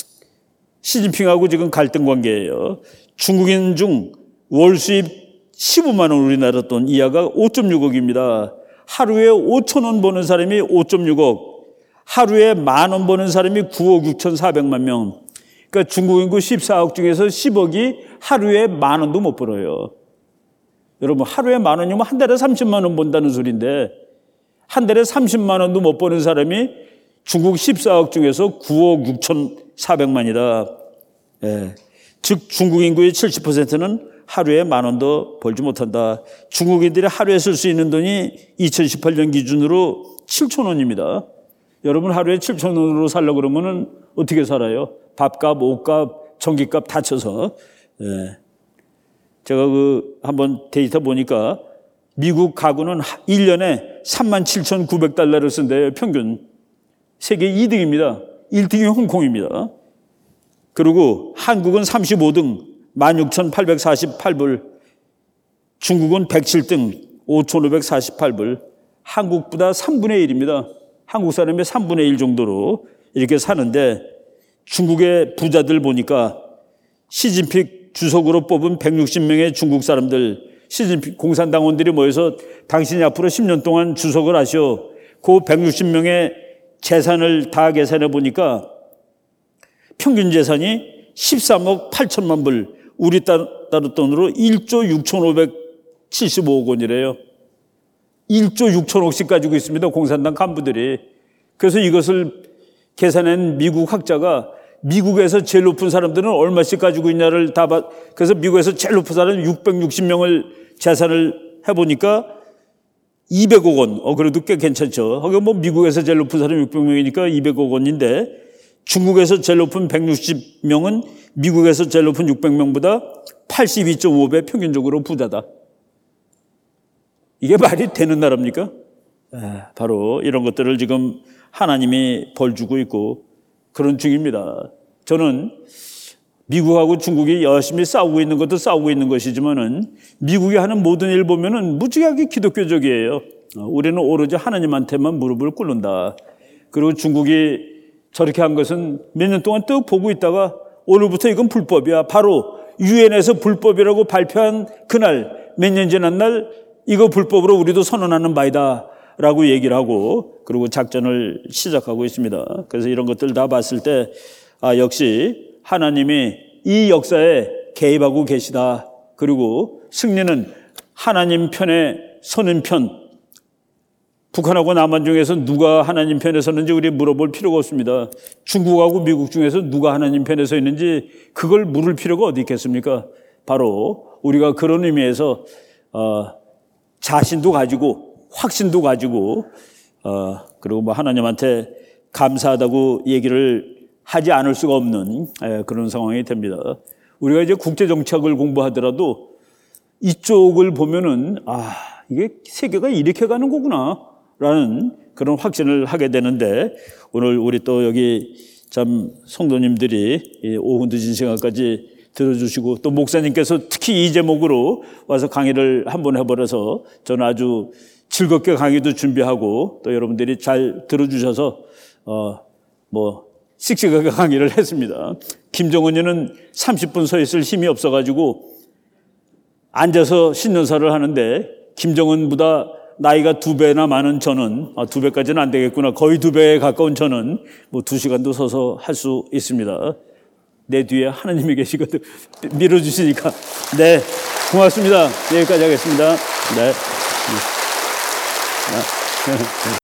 시진핑하고 지금 갈등 관계예요. 중국인 중 월 수입 십오만 원 우리나라 돈 이하가 오 점 육억입니다. 하루에 오천 원 버는 사람이 오 점 육억, 하루에 만 원 버는 사람이 구억 육천사백만 명. 그러니까 중국 인구 십사억 중에서 십억이 하루에 만 원도 못 벌어요. 여러분, 하루에 만 원이면 한 달에 삼십만 원 번다는 소리인데, 한 달에 삼십만 원도 못 버는 사람이 중국 십사억 중에서 구억 육천사백만이다. 예. 즉 중국 인구의 칠십 퍼센트는 하루에 만 원도 벌지 못한다. 중국인들이 하루에 쓸 수 있는 돈이 이천십팔 년 기준으로 칠천 원입니다. 여러분 하루에 칠천 원으로 살려고 그러면은 어떻게 살아요? 밥값, 옷값, 전기값 다 쳐서. 예. 제가 그 한번 데이터 보니까 미국 가구는 일 년에 삼만 칠천구백 달러를 쓴대요, 평균. 세계 이 등입니다. 일 등이 홍콩입니다. 그리고 한국은 삼십오 등, 만 육천팔백사십팔 불, 중국은 백칠 등, 오천오백사십팔 불, 한국보다 삼분의 일입니다. 한국 사람의 삼분의 일 정도로 이렇게 사는데, 중국의 부자들 보니까 시진핑 주석으로 뽑은 백육십 명의 중국 사람들, 시진핑 공산당원들이 모여서 당신이 앞으로 십 년 동안 주석을 하시오. 그 백육십 명의 재산을 다 계산해 보니까 평균 재산이 십삼억 팔천만 불, 우리 따로 돈으로 일조 육천오백칠십오억 원이래요. 일조 육천억씩 가지고 있습니다, 공산당 간부들이. 그래서 이것을 계산한 미국 학자가 미국에서 제일 높은 사람들은 얼마씩 가지고 있냐를 다 봐. 그래서 미국에서 제일 높은 사람은 육백육십 명을 재산을 해보니까 이백억 원. 어, 그래도 꽤 괜찮죠. 하긴 뭐 미국에서 제일 높은 사람이 육백 명이니까 이백억 원인데, 중국에서 제일 높은 백육십 명은 미국에서 제일 높은 육백 명보다 팔십이 점 오 배 평균적으로 부자다. 이게 말이 되는 나라입니까? 바로 이런 것들을 지금 하나님이 벌 주고 있고 그런 중입니다. 저는 미국하고 중국이 열심히 싸우고 있는 것도 싸우고 있는 것이지만은 미국이 하는 모든 일 보면은 무지하게 기독교적이에요. 우리는 오로지 하나님한테만 무릎을 꿇는다. 그리고 중국이 저렇게 한 것은 몇 년 동안 쭉 보고 있다가 오늘부터 이건 불법이야. 바로 유엔에서 불법이라고 발표한 그날, 몇 년 지난 날 이거 불법으로 우리도 선언하는 바이다 라고 얘기를 하고, 그리고 작전을 시작하고 있습니다. 그래서 이런 것들 다 봤을 때 아, 역시 하나님이 이 역사에 개입하고 계시다. 그리고 승리는 하나님 편에 서는 편. 북한하고 남한 중에서 누가 하나님 편에 서는지 우리 물어볼 필요가 없습니다. 중국하고 미국 중에서 누가 하나님 편에 서 있는지 그걸 물을 필요가 어디 있겠습니까? 바로 우리가 그런 의미에서 어, 자신도 가지고 확신도 가지고 어, 그리고 뭐 하나님한테 감사하다고 얘기를 하지 않을 수가 없는 에, 그런 상황이 됩니다. 우리가 이제 국제정책을 공부하더라도 이쪽을 보면은 아, 이게 세계가 이렇게 가는 거구나 라는 그런 확신을 하게 되는데, 오늘 우리 또 여기 참 성도님들이 오후 늦은 시간까지 들어주시고 또 목사님께서 특히 이 제목으로 와서 강의를 한번 해버려서 저는 아주 즐겁게 강의도 준비하고 또 여러분들이 잘 들어주셔서 어 뭐 씩씩하게 강의를 했습니다. 김정은이는 삼십 분 서 있을 힘이 없어가지고 앉아서 신년사를 하는데, 김정은보다 나이가 두 배나 많은 저는, 아, 두 배까지는 안 되겠구나. 거의 두 배에 가까운 저는 뭐 두 시간도 서서 할 수 있습니다. 내 뒤에 하나님이 계시거든. 밀어주시니까. 네. 고맙습니다. 여기까지 하겠습니다. 네. 네.